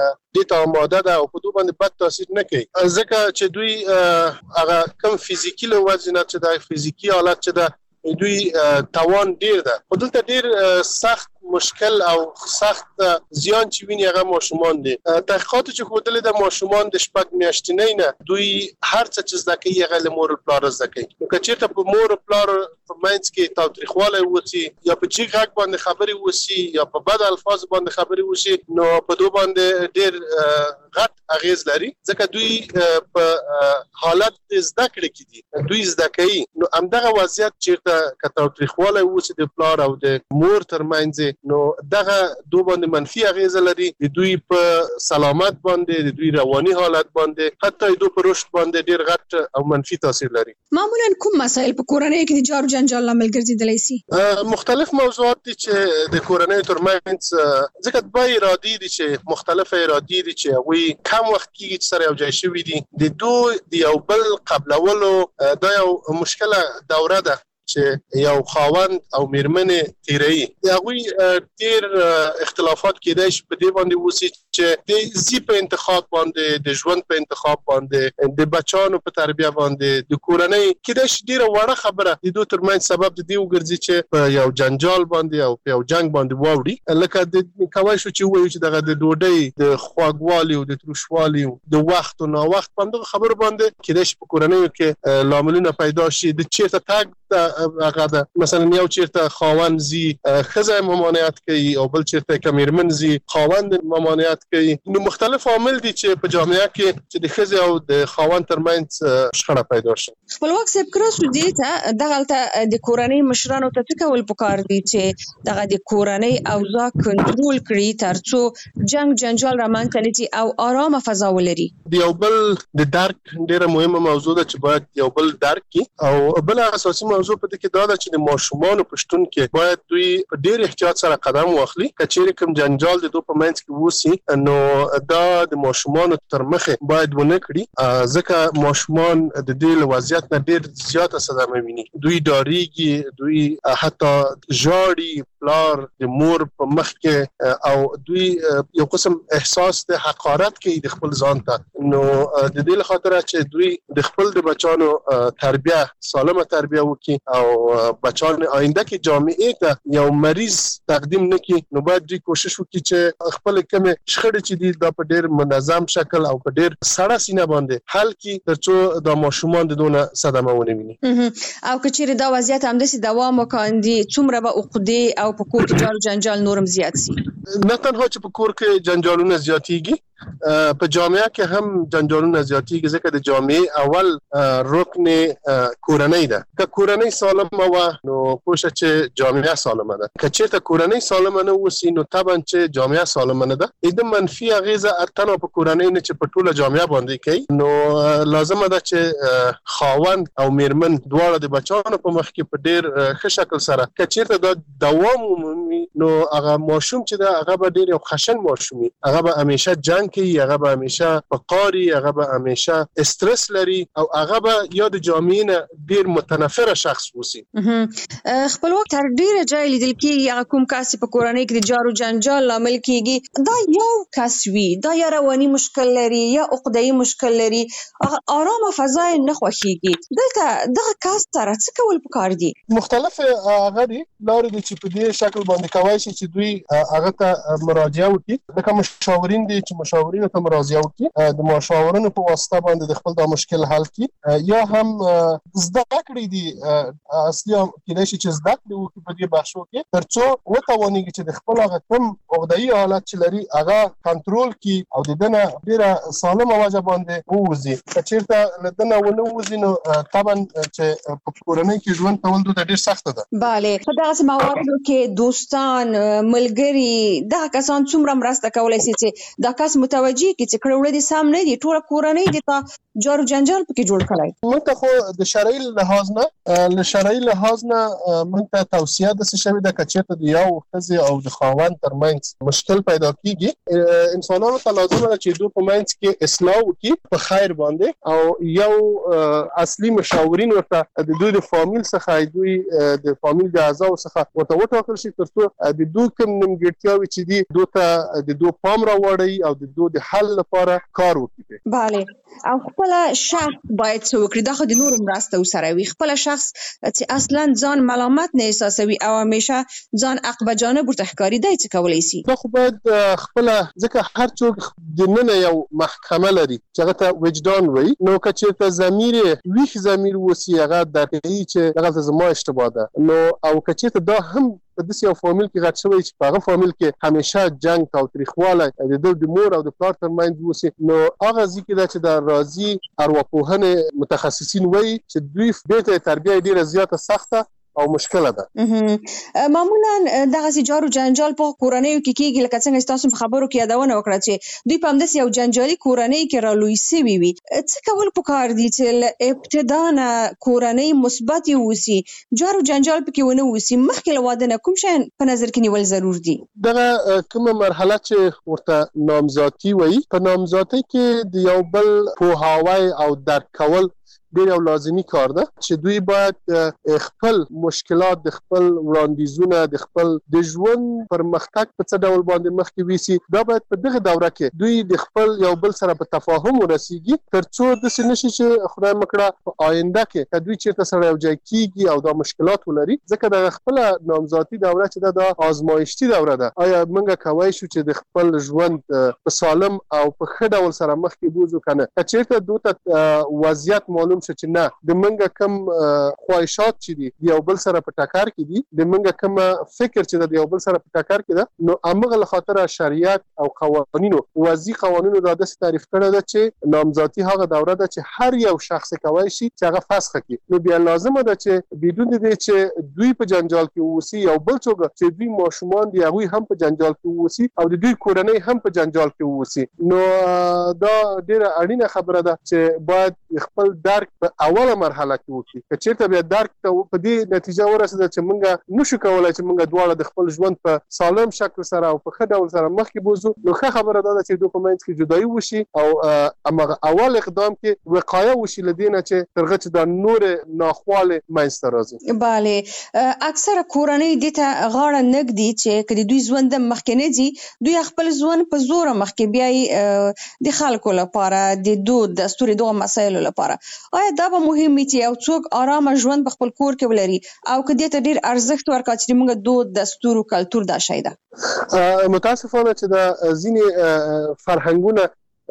د ته آماده ده او په دوی باندې بد تاثیر نه کوي، ځکه چې دوی هغه کم فزیکی له وزن چې د فزیکی حالت چې د دوی توان ډیر ده. خو دلته ډیر سخت مشکل او سخت زیان چې ویني هغه ماشومان دي. تحقیقات چې ښودلې د ماشومان د شپږ میاشتنۍ نه دوی هر څه چې زده کوي هغه له مور او پلار زده کوي. نو که چېرته په مور او پلار په منځ کې تاوتریخوالی وسي یا په جګ غږ باندې خبرې وسي یا په بد الفاظ باندې خبرې وسي، نو په دوی باندې ډیر غټ اغیز لري، ځکه دوی په حالت د زده کړې کې دي، دوی زده کوي. نو همدغه وضعیت چېرته که تاوتریخوالی وسي د پلار او د مور ترمنځ، نو دغه دوی باندې منفي اغیز لري، د دوی په سلامت باندې، د دوی رواني حالت باندې، حتی دوی په رشد باندې ډیر غټ او منفي تاثیر لري. معمولا کوم مسایل په کورنۍ کې د جار و جنجال لامل ګرځیدلی سي؟ مختلف موضوعات دي چې د کورنۍ ترمنځ، ځکه دوه ارادې دي چې مختلف ارادې دي چې هغوی کم وخت کېږي چې سره یو ځای شوي دي. د دوی د یو بل قبلولو دا یو مشکله دوره ده چې یو خاوند او میرمنې تیروي. د هغوی ډېر اختلافات کېدای شي په دې باندې وسي چې د زی په انتخاب باندې، د ژوند په انتخاب باندې، د بچانو په تربیه باندې، د کورنۍ کېدای شي ډېره وړه خبره د دوی ترمنځ سبب د دې وګرځي چې په یو جنجال باندې او په یو جنګ باندې واوړي. لکه د کولی شو چې ووایو چې دغه د ډوډۍ د خواږوالي او د تروشوالي او د وخت او ناوخت په همدغه خبرو باندې کېدای شي په کورنیو کې لاملونه پیدا شي. د چېرته تګ هغه ده، مثلا یو چیرته خاوند زی ښځه ممانعت کوي او بل چیرته که میرمن زی خاوند ممانعت کوي. نو مختلف عوامل دي چې په جامعه کې چې د ښځې او د خاوند ترمنځ شخړه پیدا شي. خپلواک صاحب کراسو دې ته دغلته د کورنۍ مشرانو ته څه کول پکار دي چې دغه د کورنۍ اوضاع کنټرول کړي ترڅو جنگ جنجال رامنځته نه شي او آرامه فضا ولري؟ د یو بل د درک ډیره مهمه موضوع ده چې باید یو بل درک کړي. او بل اساسي موضوع په دې کې دا ده چې د ماشومانو په شتون کې باید دوی په ډېر احتیاط سره قدم واخلي. که چېرې کوم جنجال د دوی په منځ کې وسي، نو دا د ماشومانو تر مخې باید ونه کړي، ځکه ماشومان د دې له وضعیت نه ډېر زیاته صدمه ویني. دوی ډارېږي، دوی حتی ژاړي، پلار د مور په مخ کې، او دوی یو قسم احساس د حقارت کوي د خپل ځان ته. نو د دې له خاطره چې دوی د خپل د بچانو تربیه سالمه تربیه وکړي او بچان آینده کې جامعې ته یو مریض تقدیم نکړي، نو باید دوی کوشش وکړي چې خپل کومې شخړې چې دي دا په ډېر منظم شکل او په ډېر سړه سینه باندې حل کړي ترڅو د ماشومان د دونه صدمه ونه ویني. او که چېرې دا وضعیت همداسې دوام وکړي، څومره به عقدې او په کور کې جار جنجال نورم زیات سي؟ نه تنها چې په کور کې جنجالونه زیاتېږي، په جامعه کې هم جنجالونه زیاتېږي ځکه د جامعې اول رکن کورنۍ ده. که کورنۍ سالمه وه نو پوه شه چې جامعه سالمه ده. که چېرته کورنۍ سالمه نه اوسي نو طبعا چې جامعه سالمه نه ده. د منفي اغیزه تنها په کورنۍ نه چې په ټوله جامعه باندې کوي نو لازمه ده چې خاوند او میرمن دواړه د بچانو په مخ کې په ډېر ښه شکل سره که چېرته دا دوام ومومي نو هغه ماشوم چې ده هغه به ډېر یو خشن ماشوم وي. هغه به همیشه جنګ کوي، هغه به همیشه په قاري، هغه به همیشه استرس لري او هغه به یا د جامعې نه ډېر متنفره شخص اوسي. خپلواک تر ډېره ځای لیدل کېږي هغه کوم کس په کورنۍ کې د جارو جنجال لامل کېږي دا یو کس وي، دا یا رواني مشکل لري یا عقده‌ای مشکل لري، آرامه فضا یې نه خوښېږي. دلته دغه کس سره څه کول پکار دي؟ مختلف هغه دي لارې دي چې په دې شکل باندې کولی شي چې دوی هغه ته مراجعه وکړي. لکه مشاورین دي چې مشاورینو ته مراجعه وکړي، د مشاورینو په واسطه باندې د خپل دا مشکل حل کړي، یا هم زده کړې دي اصلي کېدای شي چې زده کړې وکړي په دې بحثو کې تر څو وتوانېږي چې د خپل هغه کوم عقده‌ای حالت چې لري هغه کنټرول کړي او د ده نه ډېره سالمه وجه باندې ووځي. که چېرته له ده نه ونه ووځي نو طبعا چې په کورنۍ کې ژوند کول دوی ته ډېر سخته ده. بله، په دغسې مواردو کې دوستان، ملګري، دغه کسان څومره مرسته کولی شي چې دا کس متوجه کړي چې کړه وړه دې سم نه دي، ټوله کورنۍ دې ته جارو جنجال پکې جوړ کړی. موږ ته خو د شرعي لحاظ نه له شرعي لحاظ نه موږ ته توصیه داسې شوې ده که چېرته د یو ښځې او د خاوند ترمنځ مشکل پیدا کېږي انسانانو ته لازمه ده چې دوی په منځ کې اصلاح وکړي په خیر باندې او یو اصلي مشاورین ورته د دوی د فامیل څخه دوی د فامیل د اعضاو څخه ورته وټاکل شي تر څو د دوی کوم نیمګړتیاوې چې دي دوی ته د دوی پام راوړي او د دوی د حل لپاره کار وکړي. بله، او خپل شخص باید څه وکړي؟ دا خو د نورو مرسته ورسره وي. خپل شخص چې اصلا ځان ملامت نه احساسوي او همیشه ځان عقب جانب ورته ښکاري، دی څه کولی شي؟ دا خو باید خپله ځکه هر څوک دننه یو محکمه لري چې هغه ته وجدان وایي، نو که چېرته ضمیر یې ویښ ضمیر اوسي هغه درک کوي چې دغلته زما اشتباه ده، نو او که چېرته دا هم په داسې یو فامیل کې غټ شوی چې په هغه فامیل کې همیشه جنګ تاوتریخوالی د ده د مور او د پلار ترمنځ اوسي، نو هغه ځای کې ده چې د راځي ارواپوهنې متخصصین وایي چې دوی بېرته یې تربیه یې ډېره زیاته سخته او مشکله ده. معمولا دغسې جارو جنجال په کورنیو کې کېږي لکه څنګه چې تاسو په خبرو کې یادونه وکړه چې دوی په همداسې یو جنجالي کورنۍ کې رالوی سوي وي. څه کول پکار دي چې له ابتدا نه کورنۍ مثبتې اوسي، جارو جنجال پکې ونه اوسي، مخکې له واده نه کوم شیان په نظر کې نیول ضرور دي؟ دغه کومه مرحله چې ورته نامزادي وایي، په نامزادۍ کې د یو بل پوهاوی او درک کول ډېر یو لازمي کار ده چې دوی باید خپل مشکلات د خپل وړاندیزونه د خپل د ژوند پرمختګ په څه ډول باندې مخکې ویسي. دا باید په دغه دوره کې دوی د خپل یو بل سره په تفاهم ورسیږي تر څو داسې نشي چې خدای مکړه په آینده کې که دوی چېرته سره یو ځای کېږي او دا مشکلات ولري، ځکه دغه خپله نامزادي دوره چې ده دا آزمایښتي دوره ده. آیا موږ کولی شو چې د خپل ژوند په سالم او په ښه ډول سره مخکې بوځو که نه؟ که چېرته دوی ته وضعیت معلوم شو چې نه د منګه کم خواهشات چې دي د یو بل سره په ټکر کې دي، د منګه کم فکر چې د یو بل سره په ټکر کې ده، نو همغه له خاطره شریعت او قوانینو وضعي قوانینو دا داسې تعریف کړی ده چې نامزادي هغه دوره ده چې هر یو شخص کولی شي چې هغه فسخ کړي. نو بیا لازمه ده چې بدون د دې چې دوی په جنجال کې واوسي، یو بل څوک چې دوی ماشومان دي هغوی هم په جنجال کې واوسي او د دوی کورنۍ هم په جنجال کې واوسي، نو دا ډېره اړینه خبره ده چې باید خپل درک په اوله مرحله کې وکړي. که چېرته بیا درک ته په دې نتیجه ورسېده چې موږ نشو کولی چې موږ دواړه د خپل ژوند په سالم شکل سره او په ښه ډول سره مخکې بوځو، نو ښه خبره دا ده چې دوی په منځ کې جدایي وشي او هماغه اول اقدام کې وقایه وشي له دې نه چې تر هغه چې دا نورې ناخوالې منځته راځي. بله، اکثره کورنۍ دې ته غاړه نه ږدي چې که د دوی ژوند مخکې نه ځي، دوی خپل ژوند په زوره مخکې بیایي د خلکو لپاره، د دود دستور دغه مسایلو لپاره. آیا دا به مهم وي چې یو څوک آرامه ژوند په خپل کور کې ولري او که دې ته ډېر ارزښت ورکړه چې موږ دود دستور او کلتور دا شی ده؟ متاسفانه چې دا ځینې فرهنګونه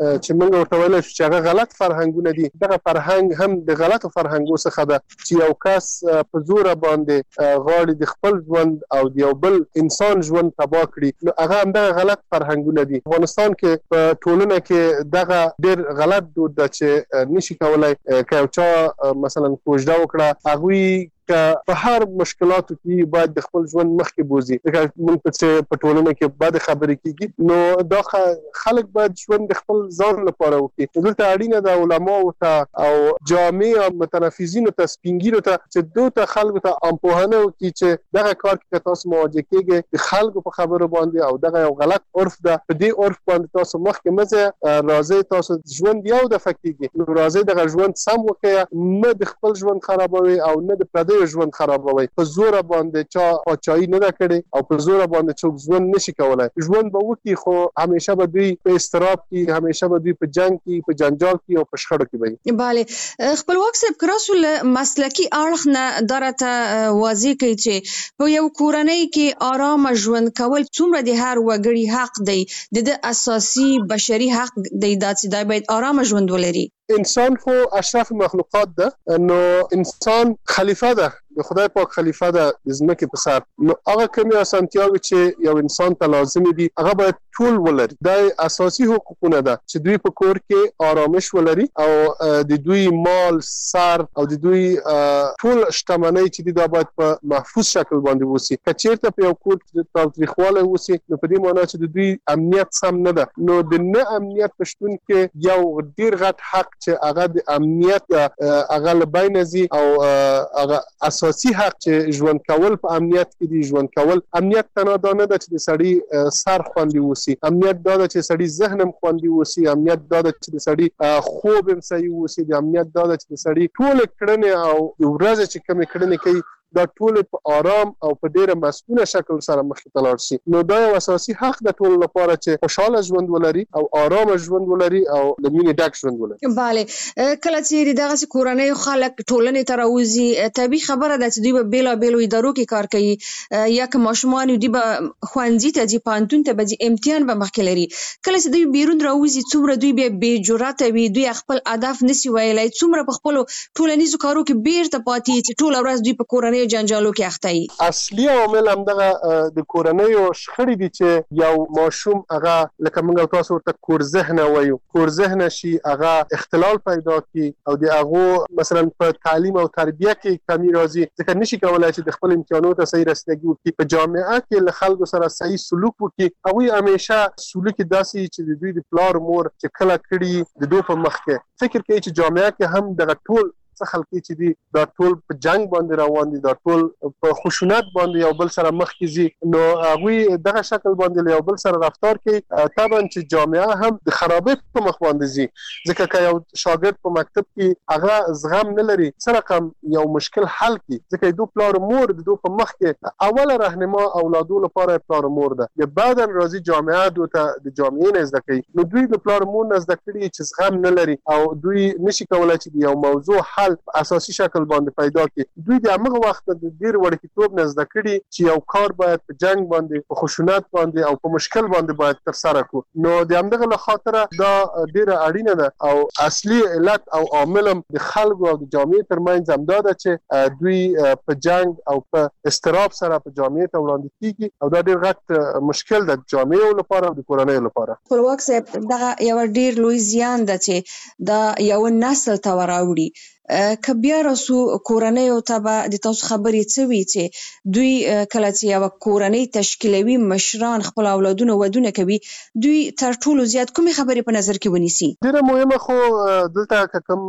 چې موږ ورته ویل چې هغه غلط فرهنګونه دي، دغه فرهنګ هم د غلطو فرهنګو څخه ده چې یو کس په زور باندې غواړي د خپل ژوند او د یو بل انسان ژوند تباه کړي، نو هغه هم دغه غلط فرهنګونه دي. افغانستان کې په ټولنه کې دغه ډېر غلط دود ده چې نشي کولای که یو چا مثلا کوژده وکړه هغوی که په هر مشکلاتو کې باید د خپل ژوند مخکې بوزي. ځکه موږ چې په ټولنه کې بد خبرې کیږي نو دا خلک باید ژوند د خپل ځان لپاره وکړي. دلته اړینه ده علماو ته او جامع او متنفذینو ته سپینګیرو ته چې دوی ته خلکو ته امپوهنه وکړي چې دغه کار کې تاسو مواجه کیږئ د خلکو په خبرو باندې او دغه یو غلط عرف ده، په دې عرف باندې تاسو مخکې مزه راځي، تاسو ژوند یو دفعه کیږي نو راځي دغه ژوند سم وکړئ، نه د خپل ژوند خرابوي او نه د پردي ژوند خرابوي. په زور باندې چا پاچاهي نه کړي او په زور باندې څوک ژوند نشي کولای. ژوند به وکړي خو همیشه به دوی په استراب کې، همیشه به دوی په جنگ کې، په جنجال کې او په شخړو کې وي. bale خپلواک صاحب کراسو له مسلکی اړخ نه درته واضح کوي چې په یو کورنۍ کې آرام ژوند کول څومره د هر وګړي حق دی، د اساسي بشري حق دی چې دا باید آرام ژوند ولري. انسان خو اشرف مخلوقات ده، نو انسان خلیفہ ده، د خدای پاک خلیفہ ده د ځمکې په سر، نو هغه کومې اسانتیاوې چې یو انسان ته لازمي دي هغه باید ټول ولري. دا اساسي حقوقونه ده چې دوی په کور کې آرامش ولري او د دوی مال، سر او د دوی ټول شتمنۍ چې دي دا باید په محفوظ شکل باندې وسی. که چیرته په یو کور کې تاوتریخوالی وسی نو په دې معنی چې د دوی امنیت سم نه ده، نو د نه امنیت په شتون کې یو ډیر غټ حق چې هغه د امنیت هغه له بینه ځي او هغه اساسي حق چې ژوند کول په امنیت کې دی. ژوند کول امنیت تنها دا نه ده چې د سړي سر خوندي وسی، امنیت دا ده چې سړي ذهن هم خوندي وسی، امنیت دا ده چې د سړي خوب هم صحیح وسی، د امنیت دا ده چې د سړي ټول کړنې او د ورځې چې کومې کړنې کوي دا ټول په آرام او په ډیره مسؤله شکل سره مخې ته لاړ شي. نو دا یو اساسي حق د ټول لپاره چې خوشاله ژوند ولري او آرام ژوند ولري او د مینې ډک ژوند ولري. bale کله چې دغه کورنۍ خلک ټولنې ته راوځي طبيعي خبره ده چې دوی به بیل بیل ادارو کې کار کوي، یا که ماشومان دوی به خوانځي ته ځي، پانتون ته به ځي، امتحان به مخکې لري. کله چې دوی بیرون راوځي څومره دوی به بې جرأته وي، دوی خپل هدف نشي ویلای، څومره په خپل ټولنیزو کارو کې بیرته پاتې چې ټول ورځ دوی په کورنۍ جنجالو کې اخته وي. اصلي عامل هم دغه د کورنۍ او شخړې دي چې یو ماشوم هغه لکه موږ تاسو ورته کور ذهن وایو، کور ذهن شي هغه اختلال پیدا کی او د هغه مثلا په تعلیم او تربیه کې کمی راځي، ځکه نشي کولای چې د خپل امکاناتو ته صحیح رسیدګي وکړي. په جامعه کې له خلکو سره صحیح سلوک وکړي، هغوی همیشه سلوک داسې چې د دوی د پلار مور چې کله کړي د دوی په مخ کې فکر کوي چې جامعه کې هم دغه ټول څه خلک چې دي دا ټول په جنگ باندې روان دي، دا ټول په خشونت باندې یو بل سره مخ کې ځي، نو هغوی دغه شکل باندې یو بل سره رفتار کوي. طبعا چې جامعه هم د خرابې په مخ باندې ځي، ځکه که یو شاګرد په مکتب کې هغه زغم نه لري څه رقم یو مشکل حل کړي، ځکه دو پلار مور د دو په مخ کې اوله راهنما اولادو لپاره پلار مور ده، یا بعدا راځي جامعه دوی ته د جامعې نه زده کوي، نو دوی د پلار مور نه زده کړي چې زغم نه لري او دوی نشي کولای چې یو موضوع حل اساسي شکل باندې پیدا کړي. دوی د هغه وخت د ډیر وړکتوب نه زده کړي چې یو کار باید په جنگ باندې، په خشونت باندې او په مشکل باندې باید تر سره کړو. نو د همدغه له خاطره دا ډیره اړینه ده او اصلي علت او عامل د خلکو او د جامعې ترمنځ همدا ده چې دوی په جنگ او په استراب سره په جامعې ته وړاندې کیږي او دا ډیر غټ مشکل ده د جامعې لپاره او د کورنۍ لپاره. خپلواک صاحب دغه یو ډیر لوی زیان ده چې دا یو نسل ته وراوړي. که بیا راسو کورنۍ او تبع د تاسو خبرې څه وی چې دوی کله چې یو کورنۍ تشکیلوي مشران خپل اولادونه ودونه کوي، دوی تر ټولو زیات کومې خبرې په نظر کې ونیسي؟ ډیره مهمه خو دلته کوم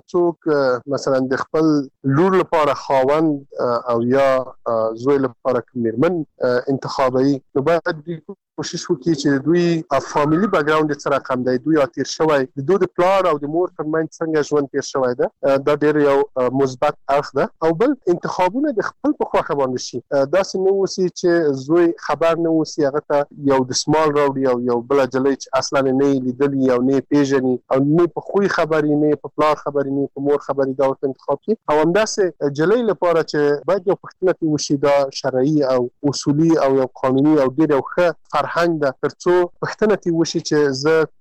څوک مثلا د خپل لور لپاره خاوند او یا زوی لپاره میرمن انتخابوي، نو باید دوی کوشش وکړي چې دوی فامیلی بیک ګراوند سره کم دی، دوی تیر شوی د دوی د پلار او د مور ترمنځ څنګه ژوند تیر شوی ده، دا ډیر یو مثبت اړخ ده. او بل انتخابونه د خپل په خوښه باندې شي، داسې نه وسی چې زوی خبر نه وسی هغه ته یو د سمال راوړي او یو بل جلې چې اصلا نه لیدلی او نه پیژني او نه په خوې خبرې، نه په پلار خبرې، نه په مور خبرې، دا ورته انتخاب کړي. او همداسې جلې لپاره چې باید یو پوښتنه وشي دا شرعي او اصولي او یو قانوني او ډیر یو ښه فرهنګ ده، ترڅو پښتنه تی وشي چې زه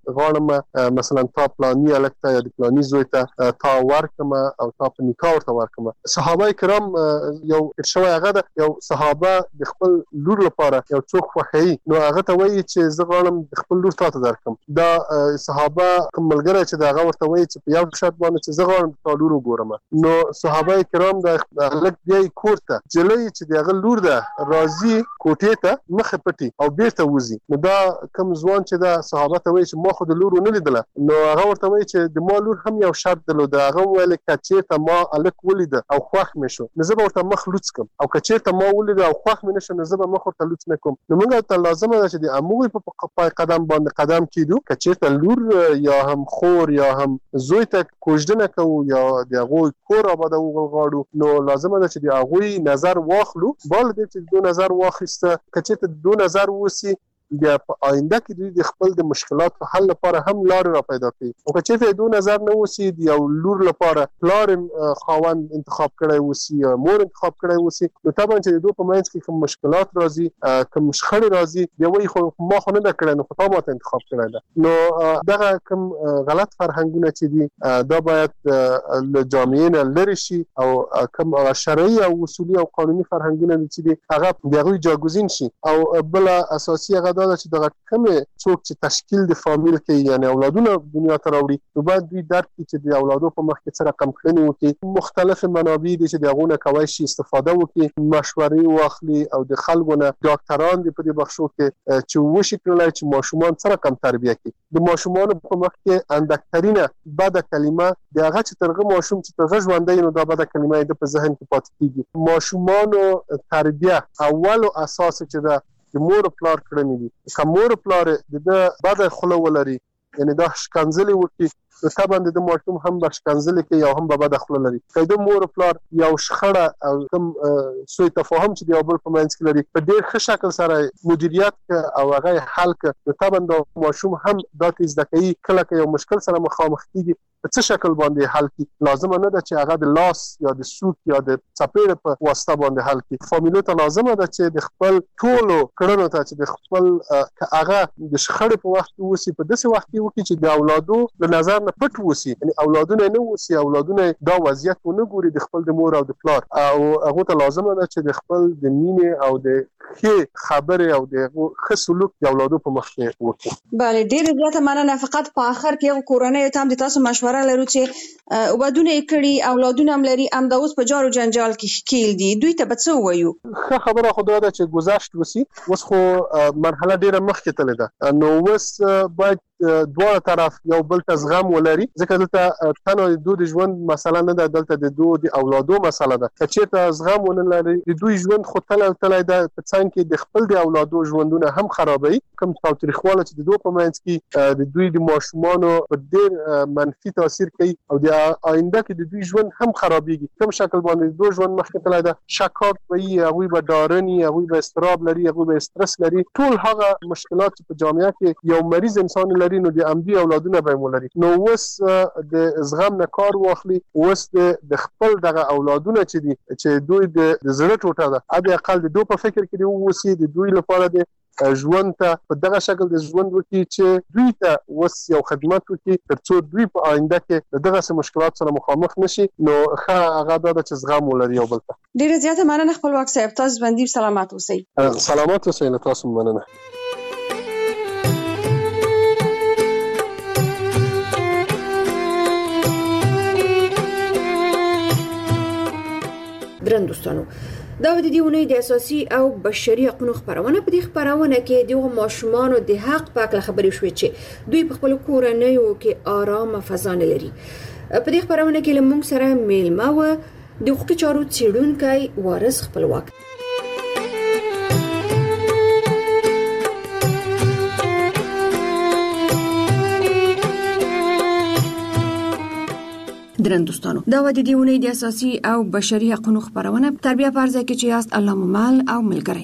غواړم مثلا تا پلاني الک ته یا د پلاني زوی ته تا ورکم او تا په نکاح ورته ورکم. صحابه کرام یو شوی هغه د یو صحابه د خپل لور لپاره یو څوک خوښي نو هغه ته وایي چې زه غواړم د خپل لور ته درکم. دا صحابه کوم ملګری چې دا هغه ورته وایي چې په یو شرط باندې چې زه غواړم تا لور وګورم. نو صحابه کرام د الک بیا کور ته جلې چې د هغه لور ده راځي کوټې ته مخ پټي او بیرته وځي. نو دا کوم ځوان چې دا صحابه ته وایي چې ما خو د لور نه لیدله نو هغه ورته وایي چې د ما لور هم یو شرط درلود. هغه ویل کچېرته ما الک ولید او خوښ مې شو نو زه به ورته مخ لوڅ کم او کچېرته ما ولید او خوښ مې نشو نو زه به مخ ورته لوڅ نه کوم. نو موږ ته لازمه ده چې د اموي په قدم باندې قدم کیدو کچېرته لور یا هم خور یا هم زوی ته کوژدنه کوو یا د هغوی کور آبادو غواړو نو لازمه ده چې د هغوی نظر واخلو. بال دې چې دو نظر واخیسته کچېرته دو نظر وسی بیا په آینده کې دوی د خپل د مشکلاتو حل لپاره هم لارې را پیدا کوي. او که چېرته دو نظر نه وسی د یو لور لپاره پلار خاوند انتخاب کړی وسی یا مور انتخاب کړی وسی نو طبعا چې د دوی په منځ کې کوم مشکلات راځي کوم شخړې راځي بیا وایي خو ما خو نه ده کړی نو خو تا ماته انتخاب کړی ده. نو دغه کوم غلط فرهنګونه چې دي دا باید له جامعې نه لرې شي او کوم شرعي او اصولي او قانوني فرهنګونه دي چې دي هغه د هغوی جاګوزین شي. او بله اساسي هغه دا چې دغه کومه څوک چې تشکیل د فامیل کې یعنی اولادونه دنیا ته راوړي نو باید دوی درک کړي چې د اولادو په مخ کې څه رقم کړنې وکړي. مختلف منابع دي چې دغه نه کوي شي استفاده وکړي مشورې واخلي او د خلکو نه ډاکټران دي په دې بخشو کې چې وشي کړلای چې ماشومان څه رقم تربیه کړي. د ماشومان په مخ کې اندکترینه بده کلمه دغه چې ترغه ماشوم چې ترغه ژوندۍ نو دا بده کلمه د په ذهن کې پاتې کیږي. ماشومان تربیه اول او اساس چې دا د مور پلار کړنی دي. که مور پلار د بده خوله ولري یعنی دا شکنځلې وکړي نو طبعا د ماشوم هم به شکنځلې کوي او هم به بده خوله لري. که د مور پلار یو شخړه او کوم سوء تفاهم چې د یو بل په منځ کې لري په ډېر ښه شکل سره مدیریت او هغه حل کړي نو طبعا د ماشوم هم دا ته زده کوي کله که یو مشکل سره مخامخ کیږي په څه شکل باندې حل کی. لازمه نه ده چې هغه د لاس یا د سوک یا د چپېړې په واسطه باندې حل کی. فامیلو ته لازمه ده چې د خپل ټولو کړنو ته چې د خپل هغه د شخړې په وخت کې وسی په داسې وخت کې وکړي چې د اولادو له نظر نه پټ وسی یعنی اولادونه نه وسی اولادونه دا وضعیت ونه ګوري د خپل د مور او د پلار او هغه ته لازمه ده چې د خپل د مینې او د ښه خبرې او د ښه سلوک د اولادو په مخ کې وکړي. بله ډېره زیاته مننه. فقط په آخر کې کورنۍ ته هم د تاسو مشوره لرو چې وبادونه یې کړي اولادونه هم لري هم دا اوس په جار و جنجال کې ښکیل دي دوی ته به څه ووایو؟ ښه خبره خو دا ده چې گذشت وسی اوس خو مرحله ډېره مخکې تللې ده نو اوس باید دواړه طرف یو بل ته زغم ولري ځکه دلته تنها د دوی د ژوند مسله نه ده دلته د دوی د اولادو مسله ده. که چېرته زغم ونه لري د دوی ژوند خو تل تللی ده په څنګ کې د خپل د اولادو ژوندونه هم خرابوي. کوم تاوتریخواله چې د دوی په منځ کې د دوی د ماشومانو په ډېر منفي تاثیر کوي او د آینده کې د دوی ژوند هم خرابېږي. کوم شکل باندې د دوی ژوند مخکې تللی ده شکاک به وي هغوی به ډارني هغوی به اضطراب لري هغوی به استرس لري ټول هغه مشکلات چې په جامعه کې یو مریض انسان لري نو د امدي اولادونه به ولري. نو اوس د زغم نه کار واخلي اوس د خپل دغه اولادونه چې دي چې دوی د زړه ټوټه ده اته اقل د دوی په فکر کې دی وسی د دوی لپاره د ژوند ته په دغه شکل د ژوند وکړي چې دوی ته اوس یو خدمت وکړي ترڅو دوی په آینده کې دغه مشکلات سره مخامخ نشي. نو ښه هغه دا چې زغم ولري یو بل ته. ډېره زیاته مننه خپلواک صاحب. تاسو باندې سلامات اوسئ. سلامات اوسئ. تاسو مننه. درن دوستانو دا د دې ونې د اساسي او بشري حقوقو خبرونه په دې خبرونه کې د ماشومان د حق په اړه خبرې شوې چې دوی په خپل کورنیو کې آرام فضا نه لري. په دې خبرونه کې لمونږ سره میلمه و د حقوقي چارو څېړونکی وارث خپلواک. درن دوستانو دا و د دې ونې د اساسي او بشري حقوقو خبرونه تربیه پرځه کې چې یاست الله ممل او ملګری.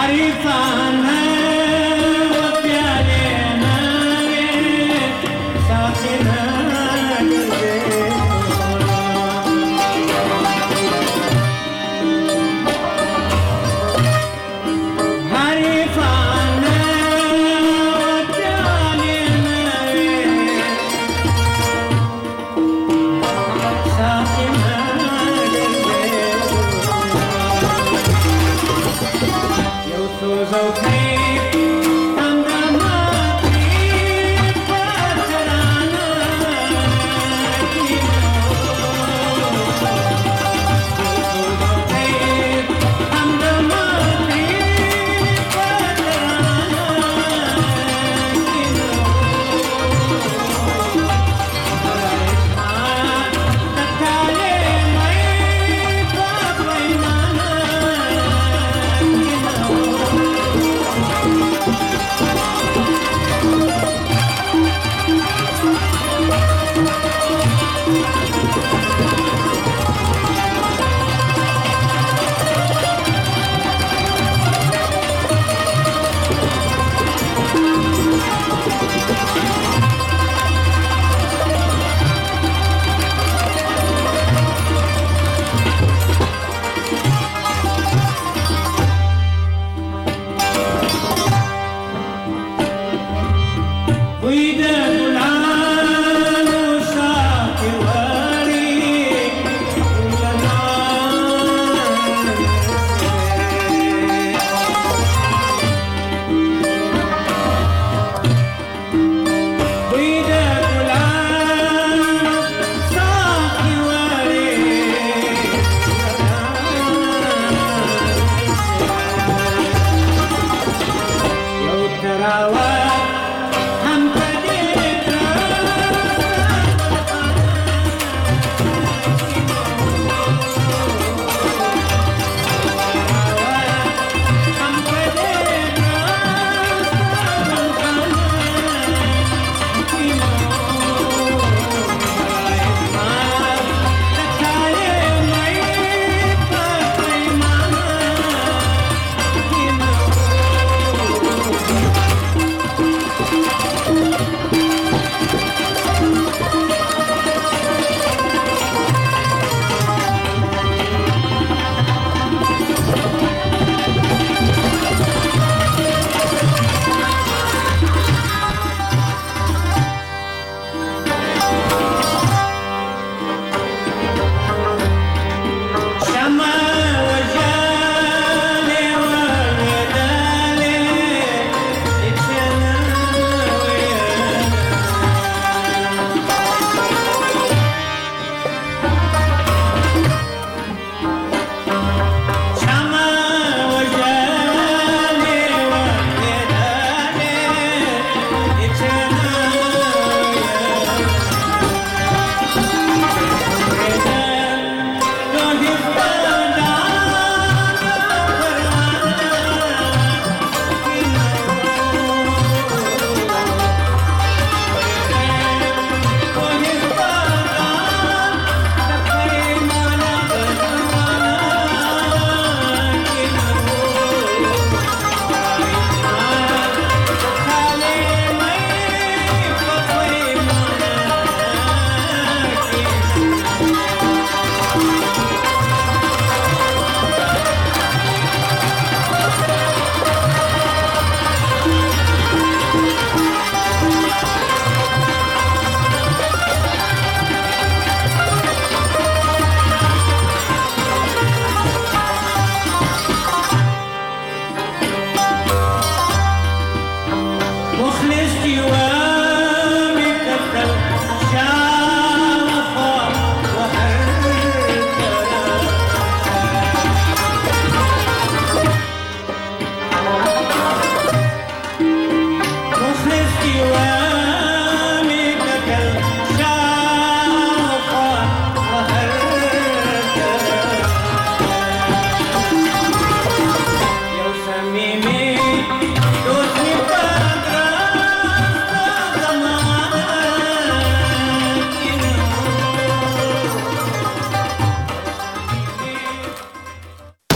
Our